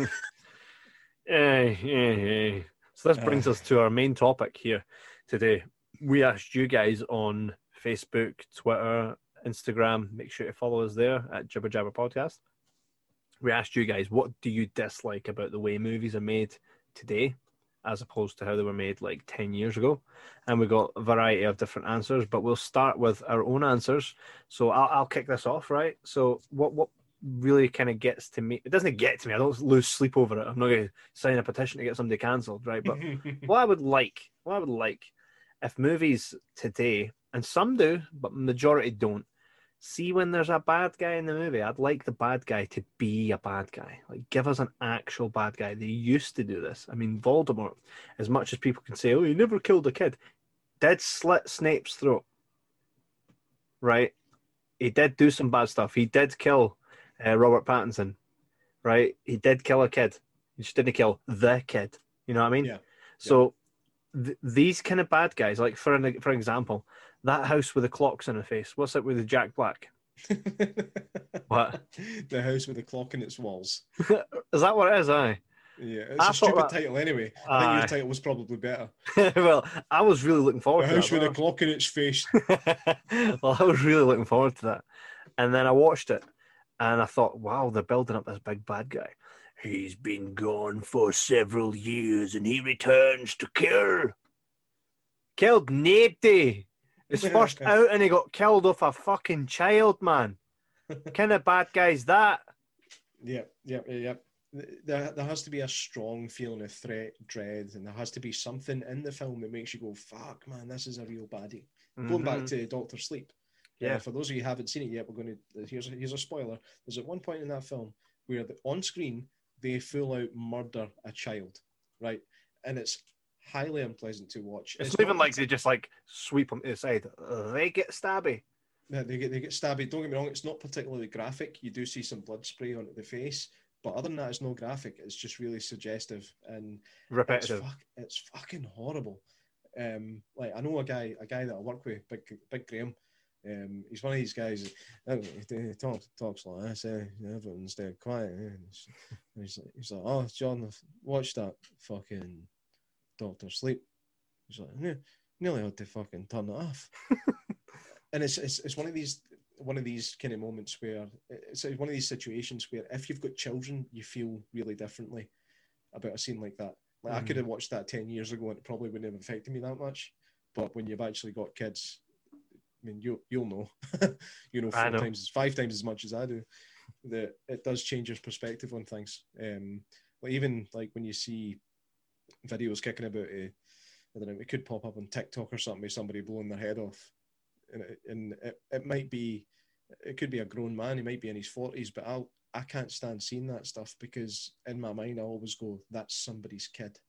Hey, hey, hey. So this brings uh, us to our main topic here today. We asked you guys on Facebook, Twitter, Instagram. Make sure to follow us there at Jibber Jabber Podcast. We asked you guys, what do you dislike about the way movies are made today, as opposed to how they were made like ten years ago? And we got a variety of different answers, but we'll start with our own answers. So I'll, I'll kick this off, right? So what what really kind of gets to me, it doesn't get to me, I don't lose sleep over it. I'm not going to sign a petition to get somebody cancelled, right? But what I would like, what I would like, if movies today, and some do, but majority don't, see when there's a bad guy in the movie, I'd like the bad guy to be a bad guy. Like, give us an actual bad guy. They used to do this. I mean, Voldemort, as much as people can say, oh, he never killed a kid, did slit Snape's throat. Right? He did do some bad stuff. He did kill uh, Robert Pattinson. Right? He did kill a kid. He just didn't kill the kid. You know what I mean? Yeah. So th- these kind of bad guys, like for an, for example, that house with the clocks in the face. What's it with the Jack Black? What? The house with the clock in its walls. Is that what it is? Aye. Yeah, it's I a stupid that... title anyway. Aye. I think your title was probably better. Well, I was really looking forward the to house that. with the clock in its face. Well, I was really looking forward to that. And then I watched it and I thought, wow, they're building up this big bad guy. He's been gone for several years and he returns to kill. Killed nobody. His first out and he got killed off a fucking child, man. What kind of bad guy's that? Yep, yep, yep. there, there has to be a strong feeling of threat, dread, and there has to be something in the film that makes you go, fuck, man, this is a real baddie. Mm-hmm. Going back to Doctor Sleep. Yeah. Uh, for those of you who haven't seen it yet, we're going to, here's a, here's a spoiler. There's at one point in that film where the, on screen, they full out murder a child, right? And it's highly unpleasant to watch. It's, it's not even not, like they just like sweep them to the side. They get stabby. Yeah, they get they get stabby. Don't get me wrong, it's not particularly graphic. You do see some blood spray onto the face, but other than that, it's no graphic. It's just really suggestive and repetitive. It's, fuck, it's fucking horrible. Um, like I know a guy, a guy that I work with, Big Big Graham. Um, he's one of these guys. He talks talks like this. Eh? Everyone's dead quiet. Eh? He's like, he's like, oh, John, watch that fucking Doctor Sleep. He's like, yeah, nearly had to fucking turn it off. And it's, it's it's one of these one of these kind of moments where it's one of these situations where if you've got children, you feel really differently about a scene like that. Like mm. I could have watched that ten years ago and it probably wouldn't have affected me that much. But when you've actually got kids, I mean, you you'll know, you know, four know. times, five times as much as I do, that it does change your perspective on things. Um, like even like when you see videos kicking about, uh, I don't know, it could pop up on TikTok or something with somebody blowing their head off. And, it, and it, it might be, it could be a grown man, he might be in his forties, but I'll, I can't stand seeing that stuff because in my mind I always go, that's somebody's kid.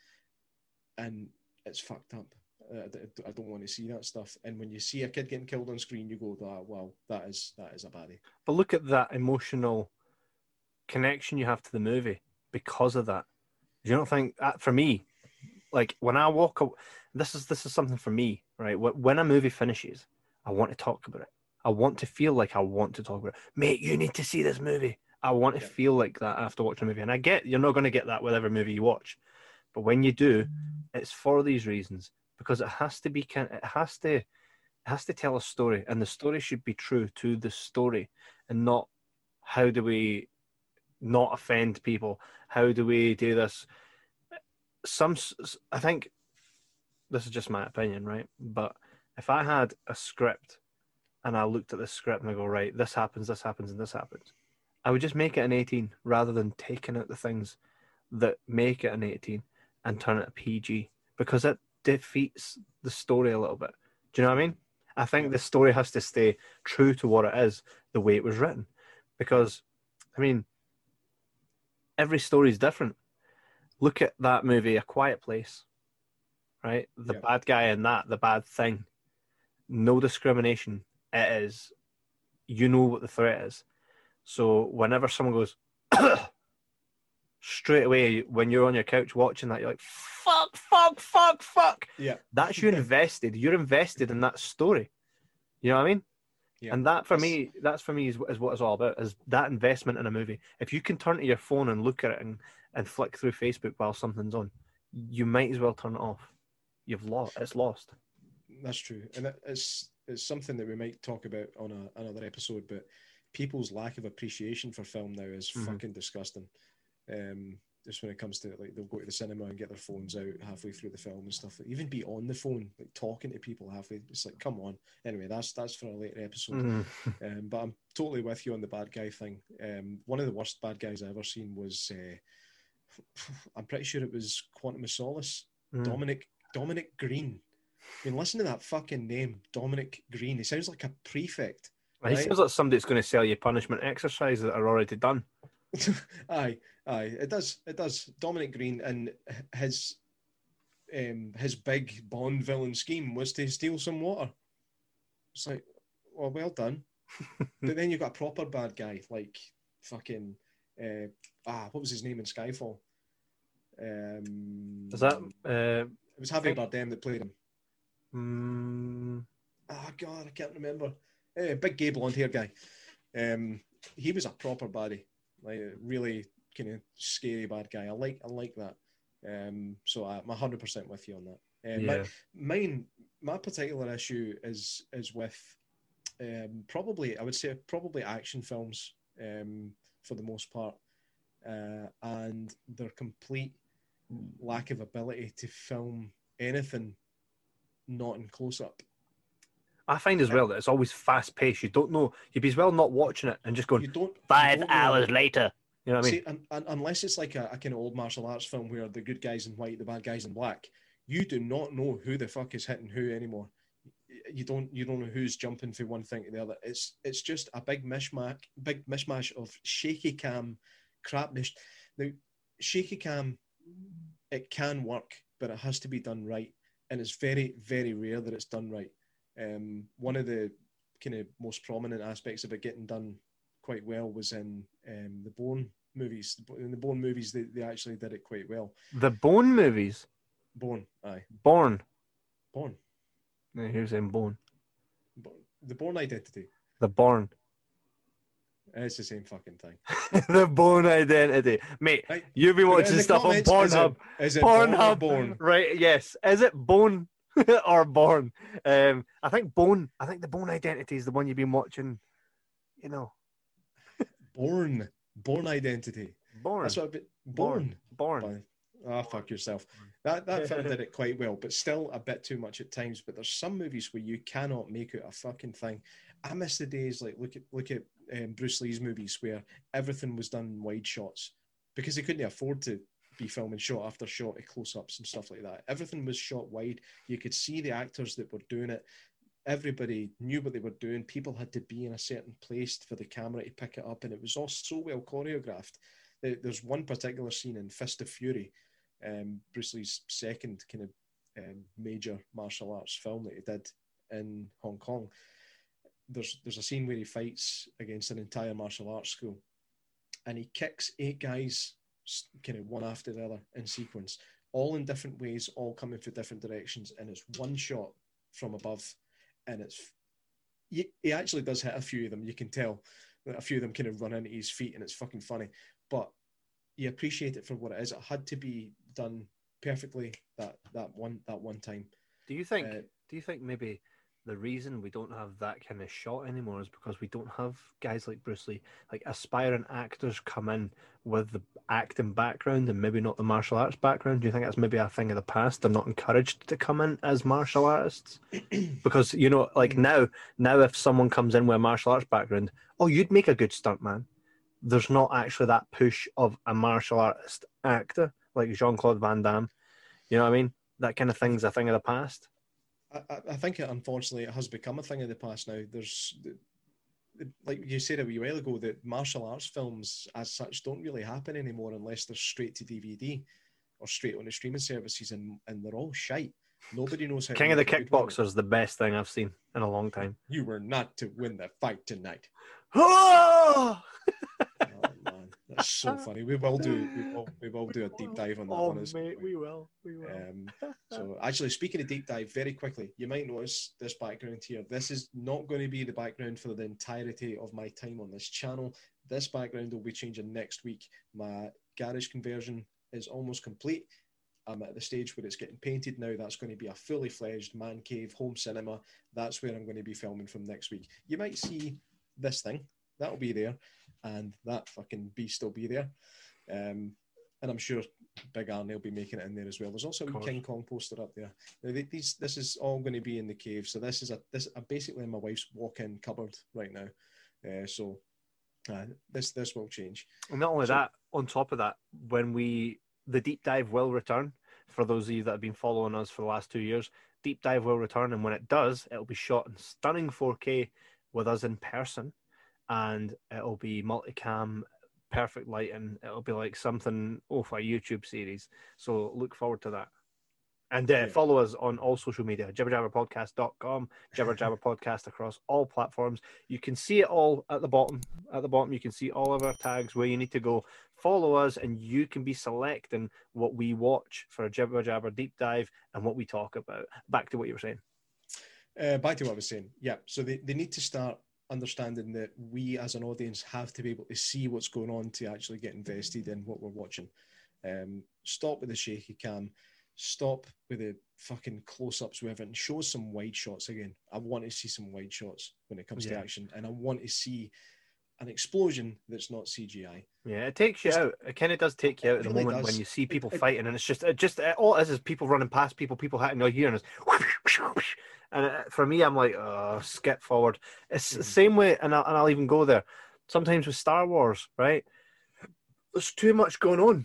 And it's fucked up. Uh, I don't want to see that stuff. And when you see a kid getting killed on screen, you go, oh, well, that is that is a baddie. But look at that emotional connection you have to the movie because of that. You don't think, that, for me, like when I walk, this is this is something for me, right? When a movie finishes, I want to talk about it. I want to feel like I want to talk about it. Mate, you need to see this movie. I want to yeah. feel like that after watching a movie. And I get you're not going to get that with every movie you watch, but when you do, it's for these reasons because it has to be it has to it has to tell a story, and the story should be true to the story, and not how do we not offend people? How do we do this? Some, I think this is just my opinion, right? But if I had a script and I looked at the script and I go, right, this happens, this happens, and this happens, I would just make it an eighteen rather than taking out the things that make it an eighteen and turn it a P G because it defeats the story a little bit. Do you know what I mean? I think the story has to stay true to what it is, the way it was written. Because, I mean, every story is different. Look at that movie, A Quiet Place, right? The yeah. bad guy in that, the bad thing. No discrimination. It is, you know what the threat is. So whenever someone goes, straight away, when you're on your couch watching that, you're like, fuck, fuck, fuck, fuck. Yeah. That's you invested. You're invested in that story. You know what I mean? Yeah. And that for that's... me, that's for me is, is what it's all about, is that investment in a movie. If you can turn to your phone and look at it and, and flick through Facebook while something's on, you might as well turn it off. You've lost. It's lost. That's true. And it's, it's something that we might talk about on a, another episode, but people's lack of appreciation for film now is mm-hmm. fucking disgusting. Um, just when it comes to like they'll go to the cinema and get their phones out halfway through the film and stuff. Even be on the phone, like talking to people halfway. It's like, come on. Anyway, that's that's for a later episode. Mm-hmm. Um, but I'm totally with you on the bad guy thing. Um, one of the worst bad guys I ever seen was, uh, I'm pretty sure it was Quantum of Solace. Mm. Dominic Dominic Green. I mean, listen to that fucking name, Dominic Green. He sounds like a prefect. He right? sounds like somebody that's going to sell you punishment exercises that are already done. aye, aye, it does, it does. Dominic Green and his um, his big Bond villain scheme was to steal some water. It's like, well, well done. But then you've got a proper bad guy, like fucking uh, ah, what was his name in Skyfall? Um, Is that uh, it was Javier Bardem that played him. Um, oh God, I can't remember. Uh, big gay blonde hair guy. Um, he was a proper baddie. Like a really kind of scary bad guy. I like I like that. Um, so I'm one hundred percent with you on that. Um, yeah. my, mine, my particular issue is is with um, probably I would say probably action films um, for the most part, uh, and their complete lack of ability to film anything not in close up. I find as well that it's always fast paced. You don't know. You'd be as well not watching it and just going, you don't, five you don't hours know. later. You know what I mean? See, un- un- unless it's like a, a kind of old martial arts film where the good guys in white, the bad guys in black, you do not know who the fuck is hitting who anymore. You don't you don't know who's jumping from one thing to the other. It's it's just a big mishmash, big mishmash of shaky cam crap. Now, shaky cam, it can work, but it has to be done right, and it's very very rare that it's done right. Um, one of the kind of most prominent aspects of it getting done quite well was in um, the Bourne movies. In the Bourne movies, they, they actually did it quite well. The Bone movies. Bourne, aye, Born. Bourne. No, he was saying Bone. The Bourne Identity. The Born. It's the same fucking thing. The Bone Identity, mate. Right. You've been In watching the stuff on comments, Pornhub. Is it, is it Bourne or Pornhub, Bourne? right? Yes. Is it Bone or Born? Um, I think Bone. I think the Bone Identity is the one you've been watching. You know, Bourne. Bourne Identity. Born. That's what I've been. Bourne. Born. Born. Ah, fuck yourself. That that film did it quite well, but still a bit too much at times. But there's some movies where you cannot make it a fucking thing. I miss the days like look at look at um, Bruce Lee's movies where everything was done in wide shots because they couldn't afford to be filming shot after shot of close-ups and stuff like that. Everything was shot wide. You could see the actors that were doing it. Everybody knew what they were doing. People had to be in a certain place for the camera to pick it up, and it was all so well choreographed. There's one particular scene in Fist of Fury, um, Bruce Lee's second kind of um, major martial arts film that he did in Hong Kong. There's there's a scene where he fights against an entire martial arts school, and he kicks eight guys kind of one after the other in sequence, all in different ways, all coming from different directions, and it's one shot from above, and it's he, he actually does hit a few of them. You can tell that a few of them kind of run into his feet, and it's fucking funny, but you appreciate it for what it is. It had to be done perfectly that that one that one time. Do you think? Uh, do you think maybe the reason we don't have that kind of shot anymore is because we don't have guys like Bruce Lee, like aspiring actors, come in with the acting background and maybe not the martial arts background? Do you think that's maybe a thing of the past? They're not encouraged to come in as martial artists because you know, like now, now if someone comes in with a martial arts background, oh, you'd make a good stuntman. There's not actually that push of a martial artist actor like Jean-Claude Van Damme. You know what I mean? That kind of thing's a thing of the past. I, I think it, unfortunately, it has become a thing of the past now. There's, like you said a wee while ago, that martial arts films as such don't really happen anymore unless they're straight to D V D or straight on the streaming services, and, and they're all shite. Nobody knows how. King to of the make a good one. Kickboxer is the best thing I've seen in a long time. You were not to win the fight tonight. Oh! Oh man, that's so funny. We will do. We will, we will do a deep dive on that Oh, one. As mate, we will. We will. Um, so, actually, speaking of deep dive, very quickly, you might notice this background here. This is not going to be the background for the entirety of my time on this channel. This background will be changing next week. My garage conversion is almost complete. I'm at the stage where it's getting painted now. That's going to be a fully fledged man cave home cinema. That's where I'm going to be filming from next week. You might see this thing. That'll be there. And that fucking beast will be there. Um, and I'm sure Big Arnie will be making it in there as well. There's also a wee King Kong poster up there. Now, these, this is all going to be in the cave. So this is a this I'm basically in my wife's walk-in cupboard right now. Uh, so uh, this this will change. And not only So- that, on top of that, when we the deep dive will return. For those of you that have been following us for the last two years, deep dive will return, and when it does, it'll be shot in stunning four K with us in person, and it'll be multicam, perfect lighting. It'll be like something oh for a YouTube series. So look forward to that. And uh, Yeah. follow us on all social media, jibber jabber podcast dot com, Jibber Jabber Podcast across all platforms. You can see it all at the bottom. At the bottom, you can see all of our tags where you need to go. Follow us, and you can be selecting what we watch for a Jibber Jabber deep dive and what we talk about. Back to what you were saying. Uh, back to what I was saying. Yeah, so they, they need to start understanding that we as an audience have to be able to see what's going on to actually get invested in what we're watching. Um, stop with the shaky cam. Stop with the fucking close-ups with everything. Show us some wide shots again. I want to see some wide shots when it comes Yeah. to action, and I want to see an explosion that's not C G I. Yeah, it takes you Just- out. It kind of does take you out It at the really moment does. when you see people It- it- fighting, and it's just, it just it, all it is is people running past people, people hitting all here, and it's and it, for me, I'm like, oh, skip forward. It's the Mhm. same way, and I'll, and I'll even go there. Sometimes with Star Wars, right? there's too much going on.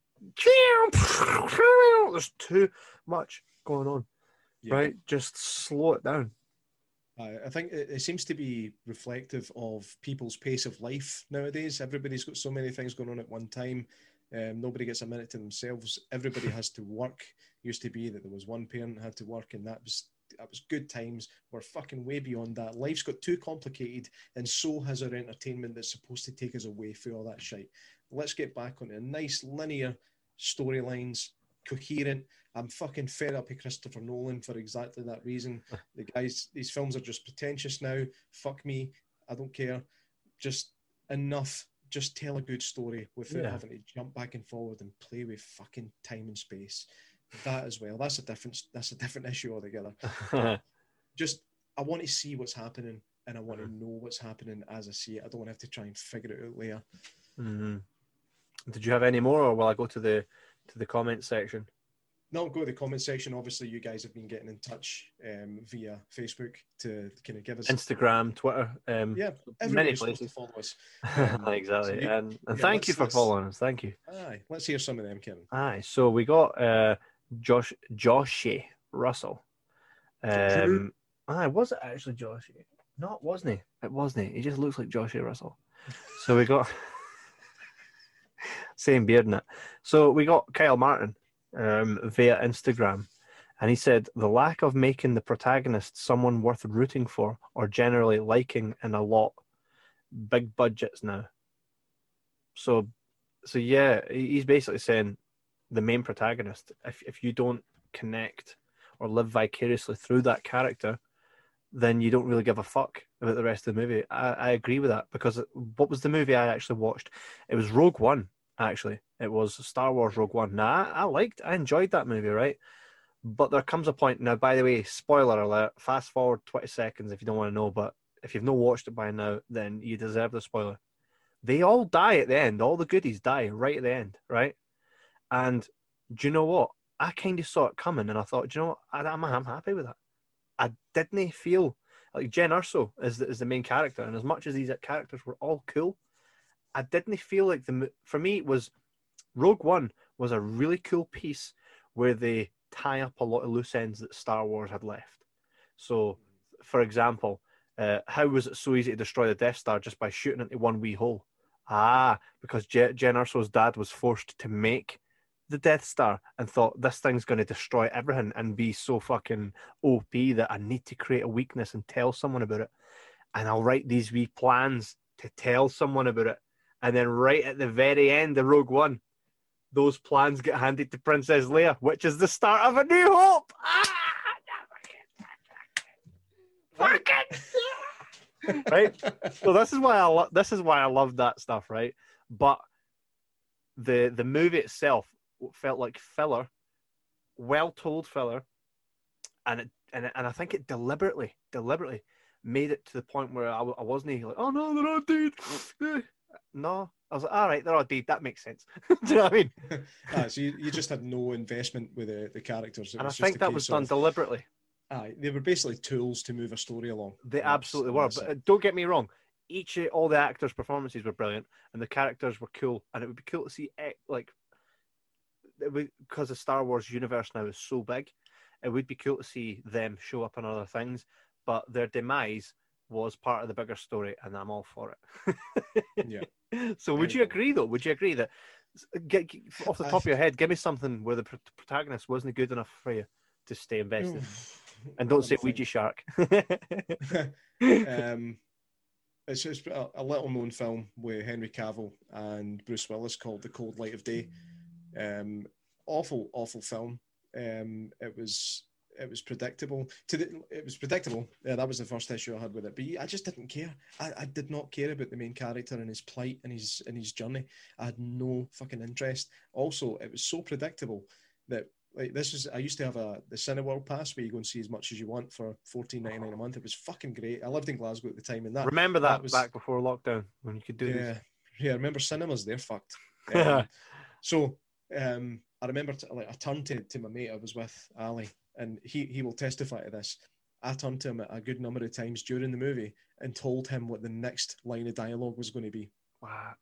There's too much going on, Yeah. right? Just slow it down. I I think it, it seems to be reflective of people's pace of life nowadays. Everybody's got so many things going on at one time. Um, nobody gets a minute to themselves. Everybody has to work. Used to be that there was one parent had to work, and that was that was good times. We're fucking way beyond that. Life's got too complicated, and so has our entertainment that's supposed to take us away through all that shit. Let's get back on a nice linear storylines, coherent. I'm fucking fed up with Christopher Nolan for exactly that reason. The guys, these films are just pretentious now. Fuck me. I don't care. Just enough. Just tell a good story without Yeah. having to jump back and forward and play with fucking time and space. That as well. That's a different. That's a different issue altogether. Just, I want to see what's happening, and I want to know what's happening as I see it. I don't want to have to try and figure it out later. Mm-hmm. Did you have any more, or will I go to the to the comment section? No, go to the comment section. Obviously, you guys have been getting in touch um, via Facebook to kind of give us Instagram, Twitter, um, yeah, many everybody's supposed to places. follow us. Um, exactly, so you- and, and yeah, thank you let's- for let's- following us. Thank you. Aye, let's hear some of them, Kevin. Aye, so we got uh, Josh Joshy Russell. Um, aye, was it actually Joshy? No, it wasn't he? It wasn't he? He just looks like Joshy Russell. So we got same beard in it. So we got Kyle Martin um, via Instagram, and he said the lack of making the protagonist someone worth rooting for or generally liking in a lot. Big budgets now. So, so yeah, he's basically saying the main protagonist, if if you don't connect or live vicariously through that character, then you don't really give a fuck about the rest of the movie. I, I agree with that, because what was the movie I actually watched? It was Rogue One, actually. It was Star Wars Rogue One. Now, I, I liked, I enjoyed that movie, right? But there comes a point, now, by the way, spoiler alert, fast forward twenty seconds if you don't want to know, but if you've not watched it by now, then you deserve the spoiler. They all die at the end. All the goodies die right at the end, right? And do you know what? I kind of saw it coming, and I thought, do you know what? I, I'm, I'm happy with that. I didn't feel like Jen Erso is the, is the main character, and as much as these characters were all cool, I didn't feel like the for me it was Rogue One was a really cool piece where they tie up a lot of loose ends that Star Wars had left. So, for example, uh, how was it so easy to destroy the Death Star just by shooting into one wee hole? Ah, because Je- Jen Erso's dad was forced to make the Death Star and thought this thing's going to destroy everything and be so fucking O P that I need to create a weakness and tell someone about it. And I'll write these wee plans to tell someone about it. And then right at the very end of Rogue One, those plans get handed to Princess Leia, which is the start of A New Hope. Ah! Fucking right. So this is why I lo- this is why I love that stuff, right? But the the movie itself felt like filler, well told filler, and it and it, and I think it deliberately deliberately made it to the point where I, I wasn't like, oh no, they're all dead. No, I was like, all right, they're all dead. That makes sense. Do you know what I mean? ah, so you, you just had no investment with the, the characters. It And I was just think a that case was done of- deliberately. Aye, they were basically tools to move a story along. They That's- absolutely were. that's But it. uh, don't get me wrong. Each of all the actors' performances were brilliant, and the characters were cool. And it would be cool to see, eh, like, because the Star Wars universe now is so big, it would be cool to see them show up in other things. But their demise was part of the bigger story, and I'm all for it. Yeah. So would Very you cool. agree, though? Would you agree that, get, get- off the I- top of your head, give me something where the pr- protagonist wasn't good enough for you to stay invested? And don't say Ouija Shark. um, it's just a, a little known film with Henry Cavill and Bruce Willis called The Cold Light of Day. Um, awful, awful film. Um, it was it was predictable. To the, it was predictable. Yeah, that was the first issue I had with it. But I just didn't care. I, I did not care about the main character and his plight and his and his journey. I had no fucking interest. Also, it was so predictable that. Like this is, I used to have a the Cineworld pass where you go and see as much as you want for fourteen ninety nine a month. It was fucking great. I lived in Glasgow at the time, and that Remember that, that was back before lockdown when you could do yeah, this? yeah. I remember cinemas. They're fucked. Um, so um, I remember t- like I turned to, to my mate I was with, Ali, and he he will testify to this. I turned to him a good number of times during the movie and told him what the next line of dialogue was going to be. Wow.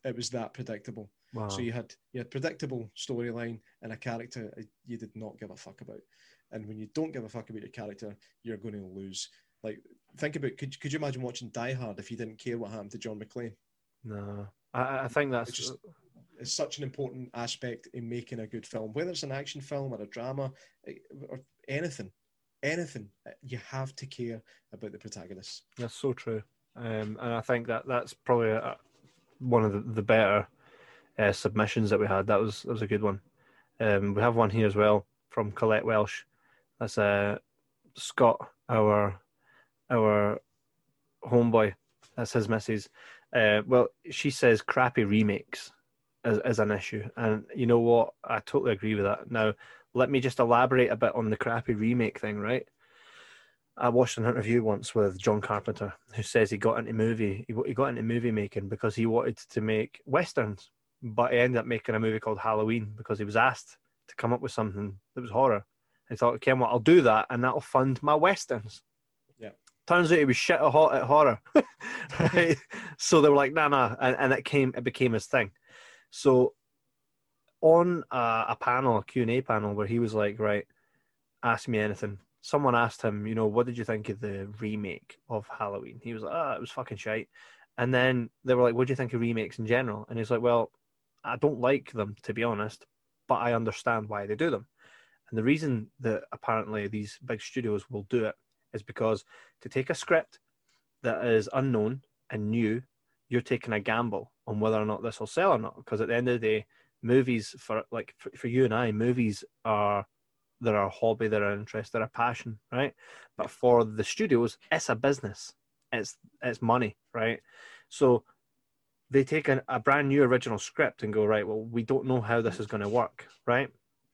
it was that predictable. Wow. So you had you had predictable storyline and a character you did not give a fuck about. And when you don't give a fuck about your character, you're going to lose. Like, think about, could could you imagine watching Die Hard if you didn't care what happened to John McClane? No, I, I think that's It's just it's such an important aspect in making a good film, whether it's an action film or a drama or anything, anything. You have to care about the protagonist. that's so true. Um, and I think that that's probably a, one of the, the better uh, submissions that we had. That was that was a good one. Um, we have one here as well from Colette Welsh. That's uh, Scott, our our homeboy. That's his missus. Uh, well, she says crappy remakes is, is an issue, and you know what? I totally agree with that. Now, let me just elaborate a bit on the crappy remake thing, right? I watched an interview once with John Carpenter, who says he got into movie he, he got into movie making because he wanted to make westerns, but he ended up making a movie called Halloween because he was asked to come up with something that was horror. He thought, okay, well, I'll do that, and that'll fund my westerns. Yeah. Turns out he was shit hot at horror, right? So they were like, nah, nah, and, and it came, it became his thing. So on a, a panel, a Q and A panel, where he was like, right, ask me anything. Someone asked him, you know, what did you think of the remake of Halloween? He was like, ah, oh, it was fucking shite. And then they were like, what do you think of remakes in general? And he's like, well, I don't like them, to be honest, but I understand why they do them. And the reason that apparently these big studios will do it is because to take a script that is unknown and new, you're taking a gamble on whether or not this will sell or not. Because at the end of the day, movies, for like for, for you and I, movies are they're a hobby, they're an interest, they're a passion, right? But for the studios, it's a business. It's it's money, right? So they take an, a brand new original script and go, right, well, we don't know how this is going to work, right?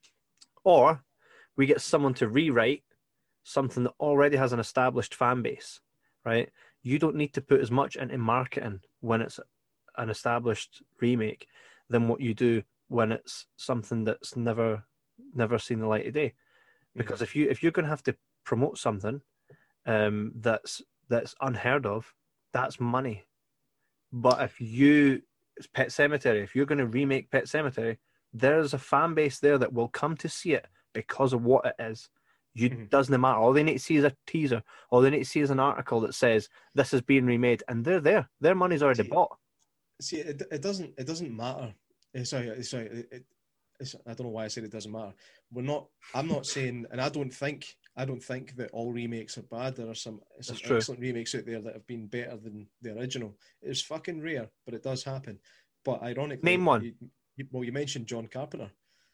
Or we get someone to rewrite something that already has an established fan base, right? You don't need to put as much into marketing when it's an established remake than what you do when it's something that's never never seen the light of day. Because mm-hmm. if you if you're going to have to promote something um, that's that's unheard of, that's money. But if you it's Pet Sematary, if you're going to remake Pet Sematary, there's a fan base there that will come to see it because of what it is. You mm-hmm. doesn't matter. All they need to see is a teaser. All they need to see is an article that says this is being remade, and they're there. Their money's already see, bought. See, it, it doesn't it doesn't matter. Sorry, sorry. It, it, it's, I don't know why I said it doesn't matter. We're not. I'm not saying, and I don't think I don't think that all remakes are bad. There are some, some excellent remakes out there that have been better than the original. It's fucking rare, but it does happen. But ironically, name one. You, you, well, you mentioned John Carpenter.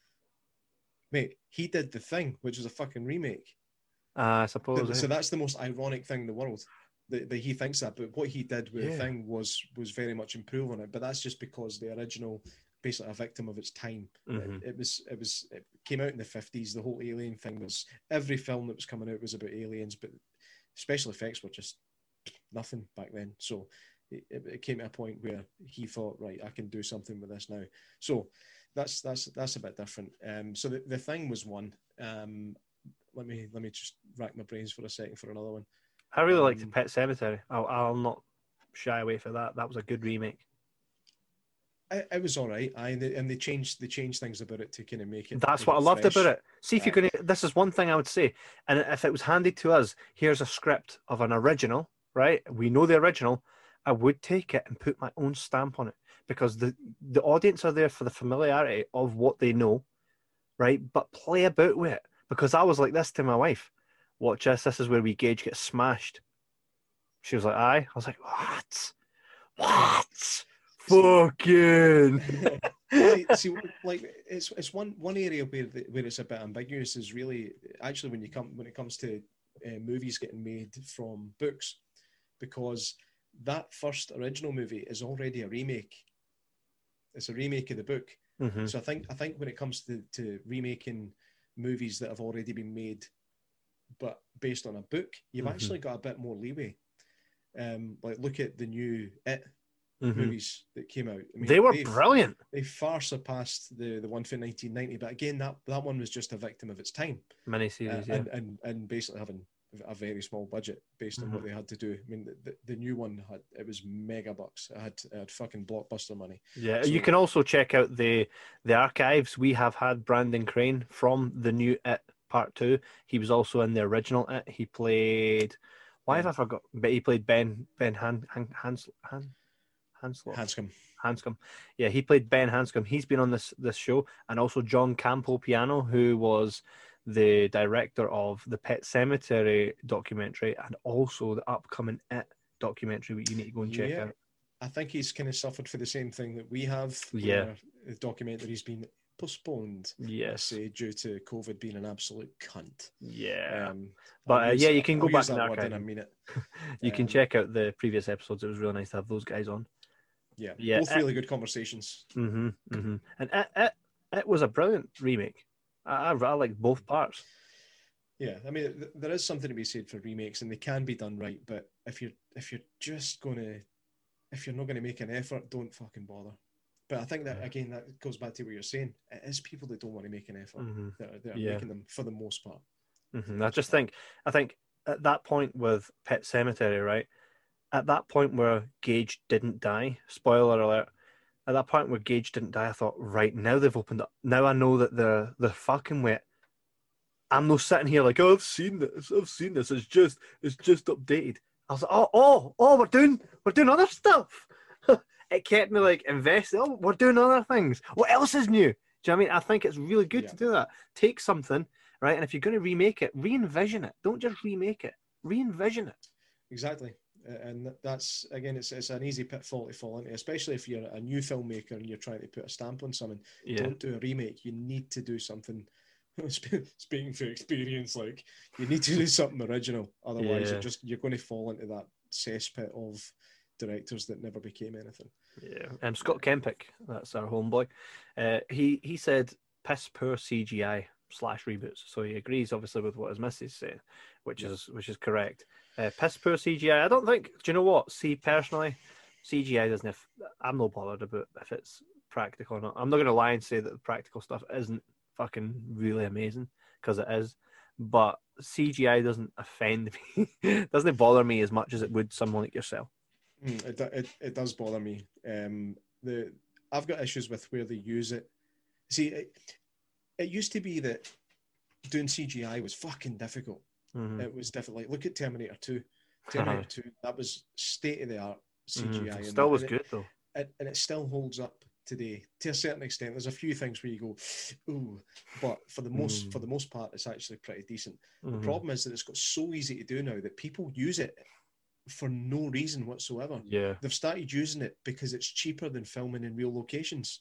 Mate, he did The Thing, which was a fucking remake. Uh, I suppose. So, so that's the most ironic thing in the world. That, that he thinks that, but what he did with yeah. The Thing was was very much improve on it. But that's just because the original, basically a victim of its time. Mm-hmm. It, it was it was it came out in the fifties. The whole alien thing was every film that was coming out was about aliens, but special effects were just nothing back then. So it, it came to a point where he thought, right, I can do something with this now. So that's that's that's a bit different. Um, so the, the Thing was one. Um, let me let me just rack my brains for a second for another one. I really liked um, Pet Sematary. I'll, I'll not shy away for that. That was a good remake. It, it was all right. I and they, and they changed they changed things about it to kind of make it. That's make what it I loved fresh. about it. See if you can. This is one thing I would say. And if it was handed to us, here's a script of an original, right? We know the original. I would take it and put my own stamp on it because the the audience are there for the familiarity of what they know, right? But play about with it because I was like this to my wife. Watch this. This is where we Gage gets smashed. She was like, "Aye." I was like, "What? What? Fucking." see, see, like it's it's one one area where the, where it's a bit ambiguous is really actually when you come when it comes to uh, movies getting made from books, because that first original movie is already a remake. It's a remake of the book. Mm-hmm. So I think I think when it comes to to remaking movies that have already been made, but based on a book, you've mm-hmm. actually got a bit more leeway. Um, like look at the new It mm-hmm. movies that came out. I mean, they were brilliant. They far surpassed the, the one from nineteen ninety. But again, that, that one was just a victim of its time. Miniseries, uh, yeah. and, and and basically having a very small budget based on Mhm. what they had to do. I mean, the, the, the new one had it was mega bucks. It had it had fucking blockbuster money. Yeah, So- you can also check out the the archives. We have had Brandon Crane from the new It Part Two. He was also in the original It. He played. Why have I forgot? But he played Ben Ben Han Han Hans Han Hanslow. Hanscom. Hanscom. Yeah, he played Ben Hanscom. He's been on this this show, and also John Campo Piano, who was the director of the Pet Cemetery documentary and also the upcoming It documentary, which you need to go and check Yeah. out. I think he's kind of suffered for the same thing that we have. Yeah. where the documentary's been postponed. Let's Yes. say due to COVID being an absolute cunt. Yeah. Um, But, I'll uh, use- yeah, you can go I'll back use in the that word archive. and I mean it. You can um, check out the previous episodes. It was really nice to have those guys on. Yeah, Yeah, both uh, really good conversations. hmm hmm And it, it, it was a brilliant remake. I, I, I liked both parts. Yeah, I mean, th- there is something to be said for remakes, and they can be done right. But if you're if you're just gonna if you're not gonna make an effort, don't fucking bother. But I think that Yeah. again, that goes back to what you're saying. It is people that don't want to make an effort hmm that are, that are Yeah. making them for the most part. hmm I just think, I think at that point with Pet Cemetery, right? At that point where Gage didn't die, spoiler alert, at that point where Gage didn't die, I thought, right, now they've opened up. Now I know that they're, they're fucking wet. I'm not sitting here like, oh, I've seen this, I've seen this. It's just, it's just updated. I was like, oh, oh, oh, we're doing, we're doing other stuff. It kept me like invested. Oh, we're doing other things. What else is new? Do you know what I mean? I think it's really good Yeah. to do that. Take something, right? And if you're going to remake it, re-envision it. Don't just remake it. Re-envision it. Exactly. Uh, And that's again, it's it's an easy pitfall to fall into, especially if you're a new filmmaker and you're trying to put a stamp on something. Yeah. Don't do a remake. You need to do something. Speaking from experience, like you need to do something original. Otherwise, Yeah. you're just you're going to fall into that cesspit of directors that never became anything. Yeah. Um, Scott Kempick, that's our homeboy. Uh, he he said piss poor C G I slash reboots. So he agrees, obviously, with what his missus said, which Yeah. is which is correct. Uh, piss poor C G I. I don't think. Do you know what? See, personally, C G I doesn't. Have, I'm not bothered about if it's practical or not. I'm not going to lie and say that the practical stuff isn't fucking really amazing, because it is. But C G I doesn't offend me. Doesn't bother me as much as it would someone like yourself. Mm, it, do- it it does bother me. Um, the I've got issues with where they use it. See, it, it used to be that doing C G I was fucking difficult. Mhm. It was difficult. Like, look at Terminator two. Terminator two, that was state of the art C G I. Mhm. and Still that- was and good though. It, it, and it still holds up today to a certain extent. There's a few things where you go, ooh, but for the most Mm. for the most part, it's actually pretty decent. Mhm. The problem is that it's got so easy to do now that people use it for no reason whatsoever. Yeah. They've started using it because it's cheaper than filming in real locations.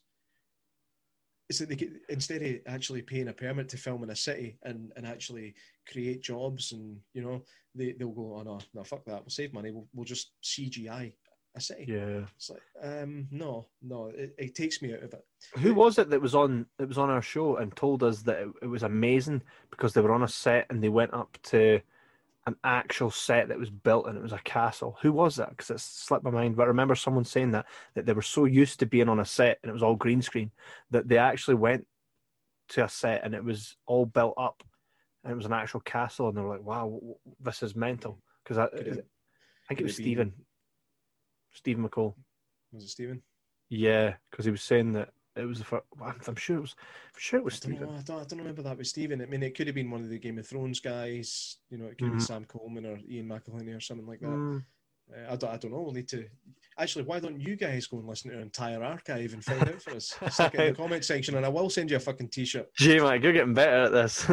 It's that they get, instead of actually paying a permit to film in a city and, and actually create jobs, and you know, they, they'll go, oh no, no, fuck that, we'll save money, we'll, we'll just C G I a city. Yeah. It's like, um, no, no, it, it takes me out of it. Who was it that was on it was on our show and told us that it, it was amazing because they were on a set and they went up to an actual set that was built and it was a castle? Who was that? Because it slipped my mind. But I remember someone saying that that they were so used to being on a set and it was all green screen that they actually went to a set and it was all built up and it was an actual castle, and they were like, "Wow, w- w- this is mental." Because I, Could it- I think could it was it be- Stephen, Stephen McCall. Was it Stephen? Yeah, because he was saying that it was the first. I'm, I'm sure it was. I'm sure it was I don't, Stephen. know, I, don't, I don't remember that with Stephen. I mean, it could have been one of the Game of Thrones guys. You know, it could have Mhm. been Sam Coleman or Ian McElhinney or something like that. Mm. Uh, I don't. I don't know. We'll need to. Actually, why don't you guys go and listen to our entire archive and find out for us? Stick it in the comment section, and I will send you a fucking t-shirt. Gee, Mike, you're getting better at this.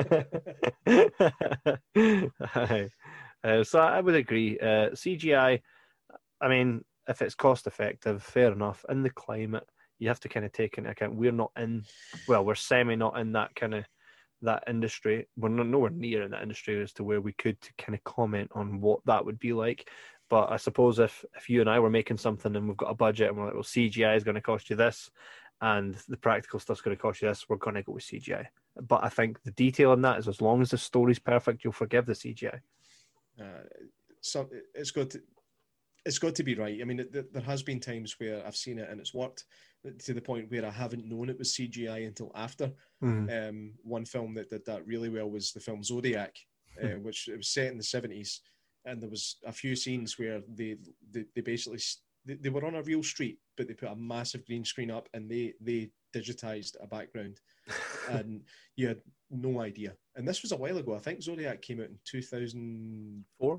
Aye. uh, so I would agree. Uh, C G I, I mean, if it's cost effective, fair enough. In the climate, you have to kind of take into account we're not in, well, we're semi not in that kind of that industry. We're not, nowhere near in that industry as to where we could kind of comment on what that would be like. But I suppose if, if you and I were making something and we've got a budget and we're like, well, C G I is going to cost you this and the practical stuff's going to cost you this, we're going to go with C G I. But I think the detail in that is as long as the story's perfect, you'll forgive the C G I. Uh, so it's got to, it's got to be right. I mean, it, there has been times where I've seen it and it's worked to the point where I haven't known it was C G I until after. Mm. Um, one film that did that really well was the film Zodiac. uh, which it was set in the seventies, and there was a few scenes where they they, they basically they, they were on a real street, but they put a massive green screen up and they they digitized a background, and you had no idea. And this was a while ago. I think Zodiac came out in two thousand Four.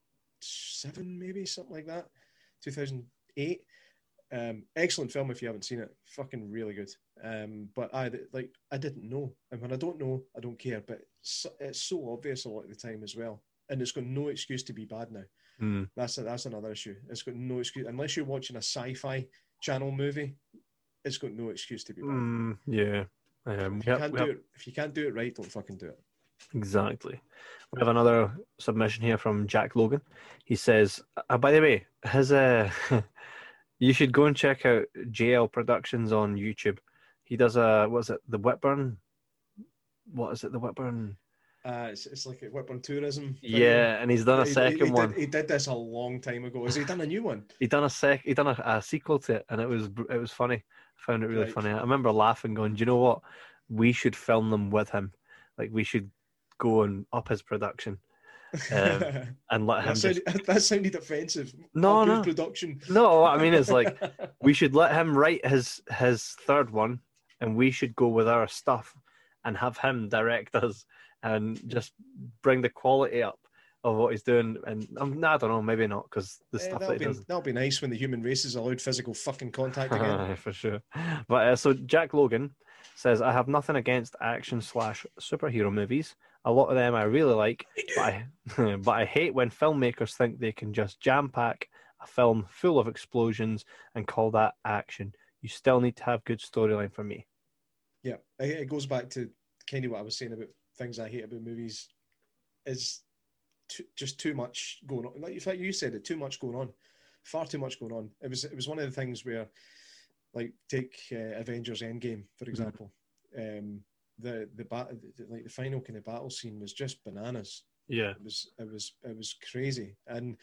seven, maybe something like that, two thousand eight. Um, excellent film if you haven't seen it. Fucking really good. Um, but I like I didn't know, and when I don't know, I don't care. But it's, it's so obvious a lot of the time as well, and it's got no excuse to be bad now. Mm. That's a, that's another issue. It's got no excuse unless you're watching a sci-fi channel movie. It's got no excuse to be bad. Mm, yeah. Um, If you, we have- can't we do have- it, if you can't do it right, don't fucking do it. Exactly. We have another submission here from Jack Logan. He says, uh, by the way, his uh, you should go and check out J L Productions on YouTube. He does a, what is it, the Whitburn? What is it, the Whitburn? Uh, it's, it's like a Whitburn tourism. thing. Yeah, and he's done a He- he- second he one. Did, he did this a long time ago. Has he done a new one? He done a sec. He done a, a sequel to it, and it was it was funny. I found it really Right. funny. I remember laughing, going, "Do you know what? We should film them with him. Like we should go and up his production Um, and let him that, just sounded, that sounded offensive. No, Up his no. production. No, what I mean is like we should let him write his his third one, and we should go with our stuff and have him direct us and just bring the quality up of what he's doing. And um, I don't know, maybe not because the Eh, stuff that'll, that he be, does. that'll be nice when the human race is allowed physical fucking contact again. For sure. But uh, so Jack Logan says, I have nothing against action slash superhero movies. A lot of them I really like, but I, but I hate when filmmakers think they can just jam pack a film full of explosions and call that action. You still need to have good storyline for me. Yeah, it it goes back to kind of what I was saying about things I hate about movies. Is too, just too much going on. Like in fact, you said it, too much going on, far too much going on. It was it was one of the things where, like, take uh, Avengers Endgame for example. Um, the the, bat, the like the final kind of battle scene was just bananas. Yeah. It was it was it was crazy, and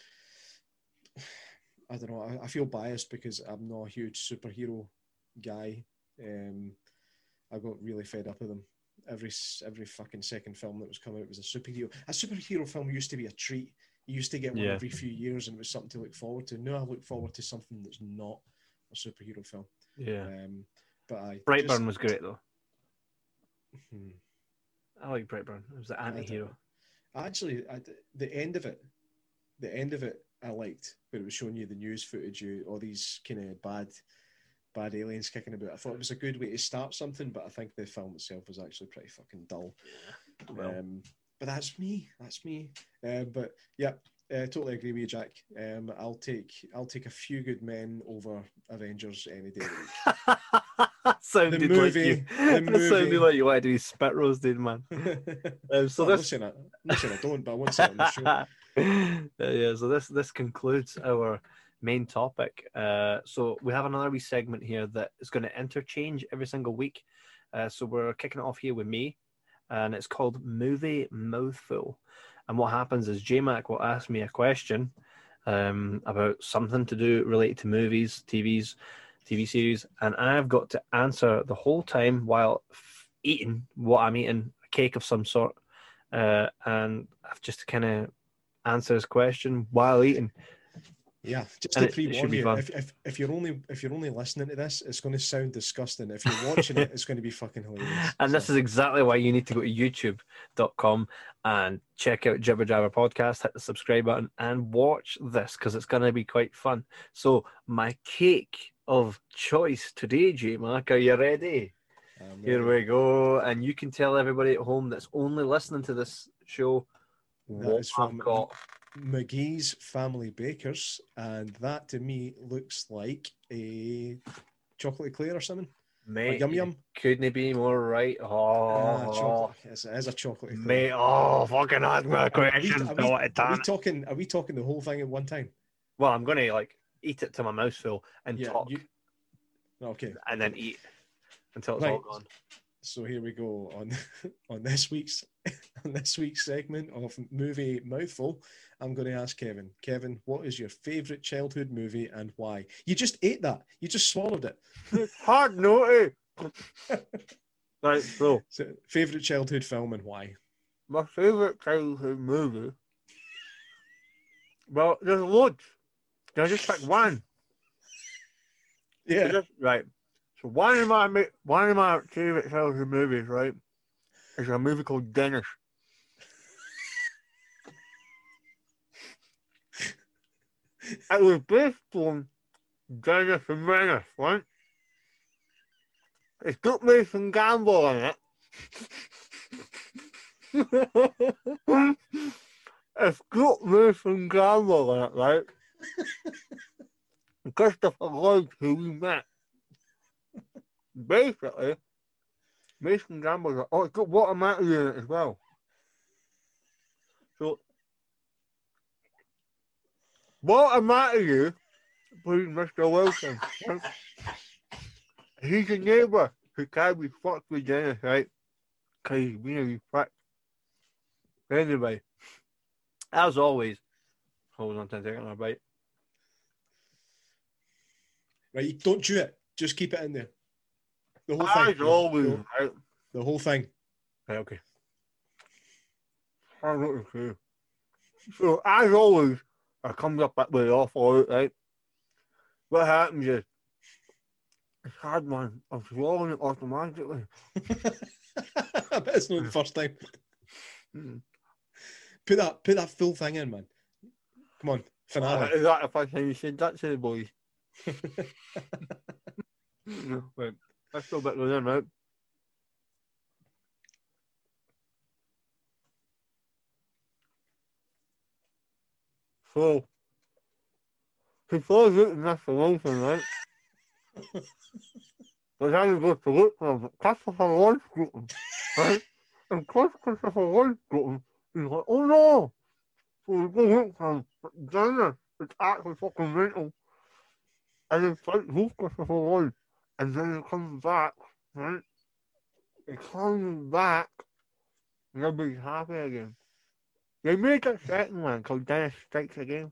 I don't know. I, I feel biased because I'm not a huge superhero guy. Um, I got really fed up with them. Every every fucking second film that was coming out was a superhero. A superhero film used to be a treat. You used to get one Yeah. every few years, and it was something to look forward to. Now I look forward to something that's not a superhero film. Yeah. Um, but I Brightburn just- was great though. Hmm. I like Brightburn. It was the anti-hero. Actually, I, the end of it, the end of it, I liked, but it was showing you the news footage, you all these kind of bad, bad aliens kicking about. I thought it was a good way to start something, but I think the film itself was actually pretty fucking dull. Well. Um, but that's me. That's me. Uh, but yeah, uh, totally agree with you, Jack. Um, I'll take I'll take a Few Good Men over Avengers any day of the week. sounded The movie, like the you. That sounded movie. like you wanted to be spit roasted, man. Um, so I'm not this, saying I, I'm not saying I don't, but I won't say it on the show. Uh, yeah, so this this concludes our main topic. Uh, so we have another wee segment here that is going to interchange every single week. Uh, so we're kicking it off here with me, and it's called Movie Mouthful. And what happens is J Mac will ask me a question um, about something to do related to movies, T Vs, T V series, and I've got to answer the whole time while f- eating what I'm eating, a cake of some sort, uh, and I've just to kind of answer his question while eating. Yeah, just And to it- it should pre-warn be you, fun. if, if if you're only if you're only listening to this, it's going to sound disgusting. If you're watching it, it's going to be fucking hilarious. And this So, is exactly why you need to go to youtube dot com and check out Jibber Jabber Podcast, hit the subscribe button, and watch this because it's going to be quite fun. So, my cake of choice today, J Mac, are you ready? um, Here we go. And you can tell everybody at home that's only listening to this show That what is from I've got. McGee's Family Bakers, and that to me looks like a chocolate eclair or something. Mate, yum you yum. couldn't be more right. Ah, Oh, chocolate. Yes, it is a chocolate eclair. mate. Oh, fucking ask me a Are we, question. are, so we, what it are we done. talking? Are we talking the whole thing at one time? Well, I'm going to like eat it to my mouth full and Yeah. talk You, okay. and then eat until it's Right. all gone. So here we go on on this week's on this week's segment of Movie Mouthful. I'm going to ask Kevin. Kevin, what is your favourite childhood movie and why? You just ate that. You just swallowed it. It's hard naughty. Right, so So, favourite childhood film and why? my favourite childhood movie. Well, there's loads. Can I just pick one? Yeah. Just- right. So one of my ma- one of my favourite childhood movies, right, is a movie called Dennis. It was based on Dennis and Menace, right? It's got Mason Gamble in it. It's got Mason Gamble in it, right? Christopher Lloyd, who we met. Basically, Mason Gamble. Oh, it's got Walter Matthau in it as well. So, Walter Matthau plays Mister Wilson. Right? He's a neighbour who can't be fucked with Dennis, right? Because he's being a wee prick. Anyway, as always, hold on to a second, bite. Right, you don't chew it. Just keep it in there. The whole As thing. always, The, right? the whole thing. Right, okay. I don't know what to say. So, as always, I comes up with the awful out, right? What happens is, it's hard, man. I'm swallowing it automatically. I bet it's not the first time. Mm. Put that put that full thing in, man. Come on, Uh, finale. is that the first time you said that to the boys? Right. Let's go back with them, right? So, before looking at the Wilson, right? But then he goes to look for him. Christopher Lloyd's got him, right? And Christopher Lloyd's got him. He's like, oh no! So we go look for him. But then uh, it's actually fucking mental. And then fight who's Christopher Lloyd. And then he comes back, right? He comes back. And everybody's happy again. They made that second one called Dennis Strikes Again.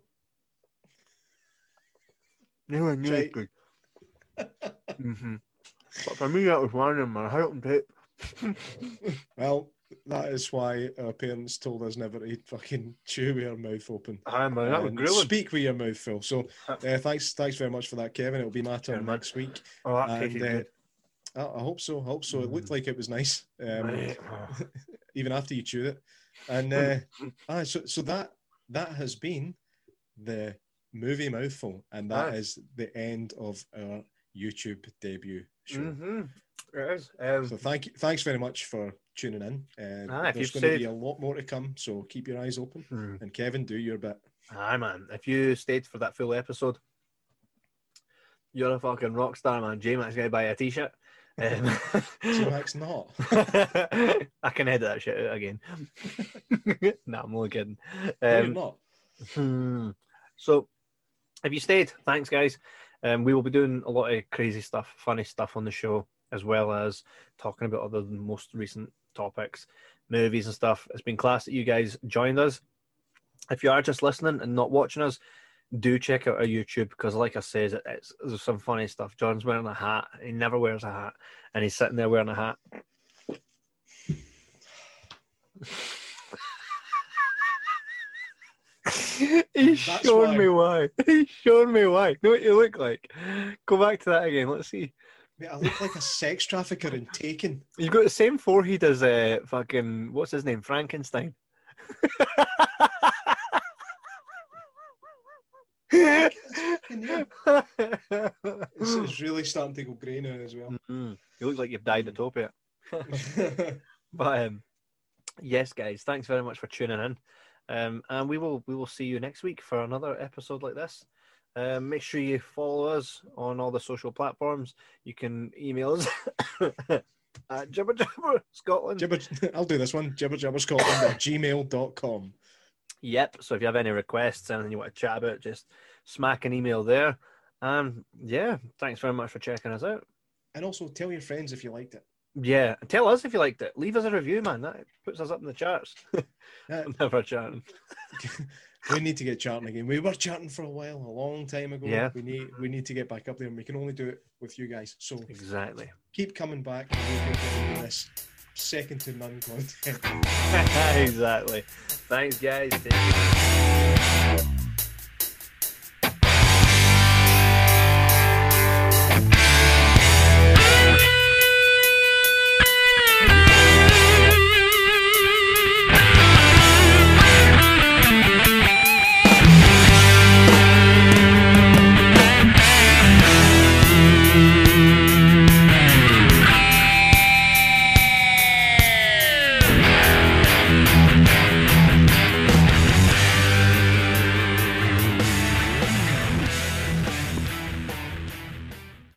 They were new Right. good. Mm-hmm. But for me, that was one of them. I had it on tape. Well, that is why our parents told us never to fucking chew with our mouth open. Aye, man, that was And grilling. speak with your mouth full. So, uh, thanks, thanks very much for that, Kevin. It'll be my turn Yeah, man. next week. Oh, that And tasted uh, good. I, I hope so. I hope so. It looked like it was nice, um, Mate, oh. even after you chewed it. And uh, aye, so so that that has been the movie mouthful, and that Aye. is the end of our YouTube debut show. Mm-hmm. It is. Um, So thank you, thanks very much for tuning in. Uh, Aye, if there's you've going to said- be a lot more to come, so keep your eyes open. hmm. And Kevin, do your bit. Aye, man. If you stayed for that full episode, you're a fucking rock star, man. J-Mac's going to buy a t-shirt. Um, T-Max not. I can edit that shit out again. No, I'm only kidding. No, you're Um, not. Hmm. So, if you stayed, thanks, guys. Um, we will be doing a lot of crazy stuff, funny stuff on the show, as well as talking about other than most recent topics, movies and stuff. It's been class that you guys joined us. If you are just listening and not watching us, do check out our YouTube because, like I says, it, it's there's some funny stuff. John's wearing a hat. He never wears a hat, and he's sitting there wearing a hat. He's That's showing why. me why. He's showing me why. Know what you look like? Go back to that again. Let's see. Mate, I look like a sex trafficker in Taken. You've got the same forehead as uh, fucking what's his name, Frankenstein. It's, it's really starting to go grey now as well. Mm, you look like you've died a topia. But um, yes, guys, thanks very much for tuning in. Um, and we will we will see you next week for another episode like this. Um, make sure you follow us on all the social platforms. You can email us at Jibber Jabber Scotland. Jibber, I'll do this one. Jibber Jabber Scotland at gmail dot com. Yep. So if you have any requests, anything you want to chat about, just smack an email there. Um, yeah. Thanks very much for checking us out. And also tell your friends if you liked it. Yeah. Tell us if you liked it. Leave us a review, man. That puts us up in the charts. Uh, I'm never chatting. we need to get chatting again. We were chatting for a while, a long time ago. Yeah. We need we need to get back up there, and we can only do it with you guys. So Exactly. keep coming back. And we'll continue this. second to none content. Exactly. Thanks, guys. Take care.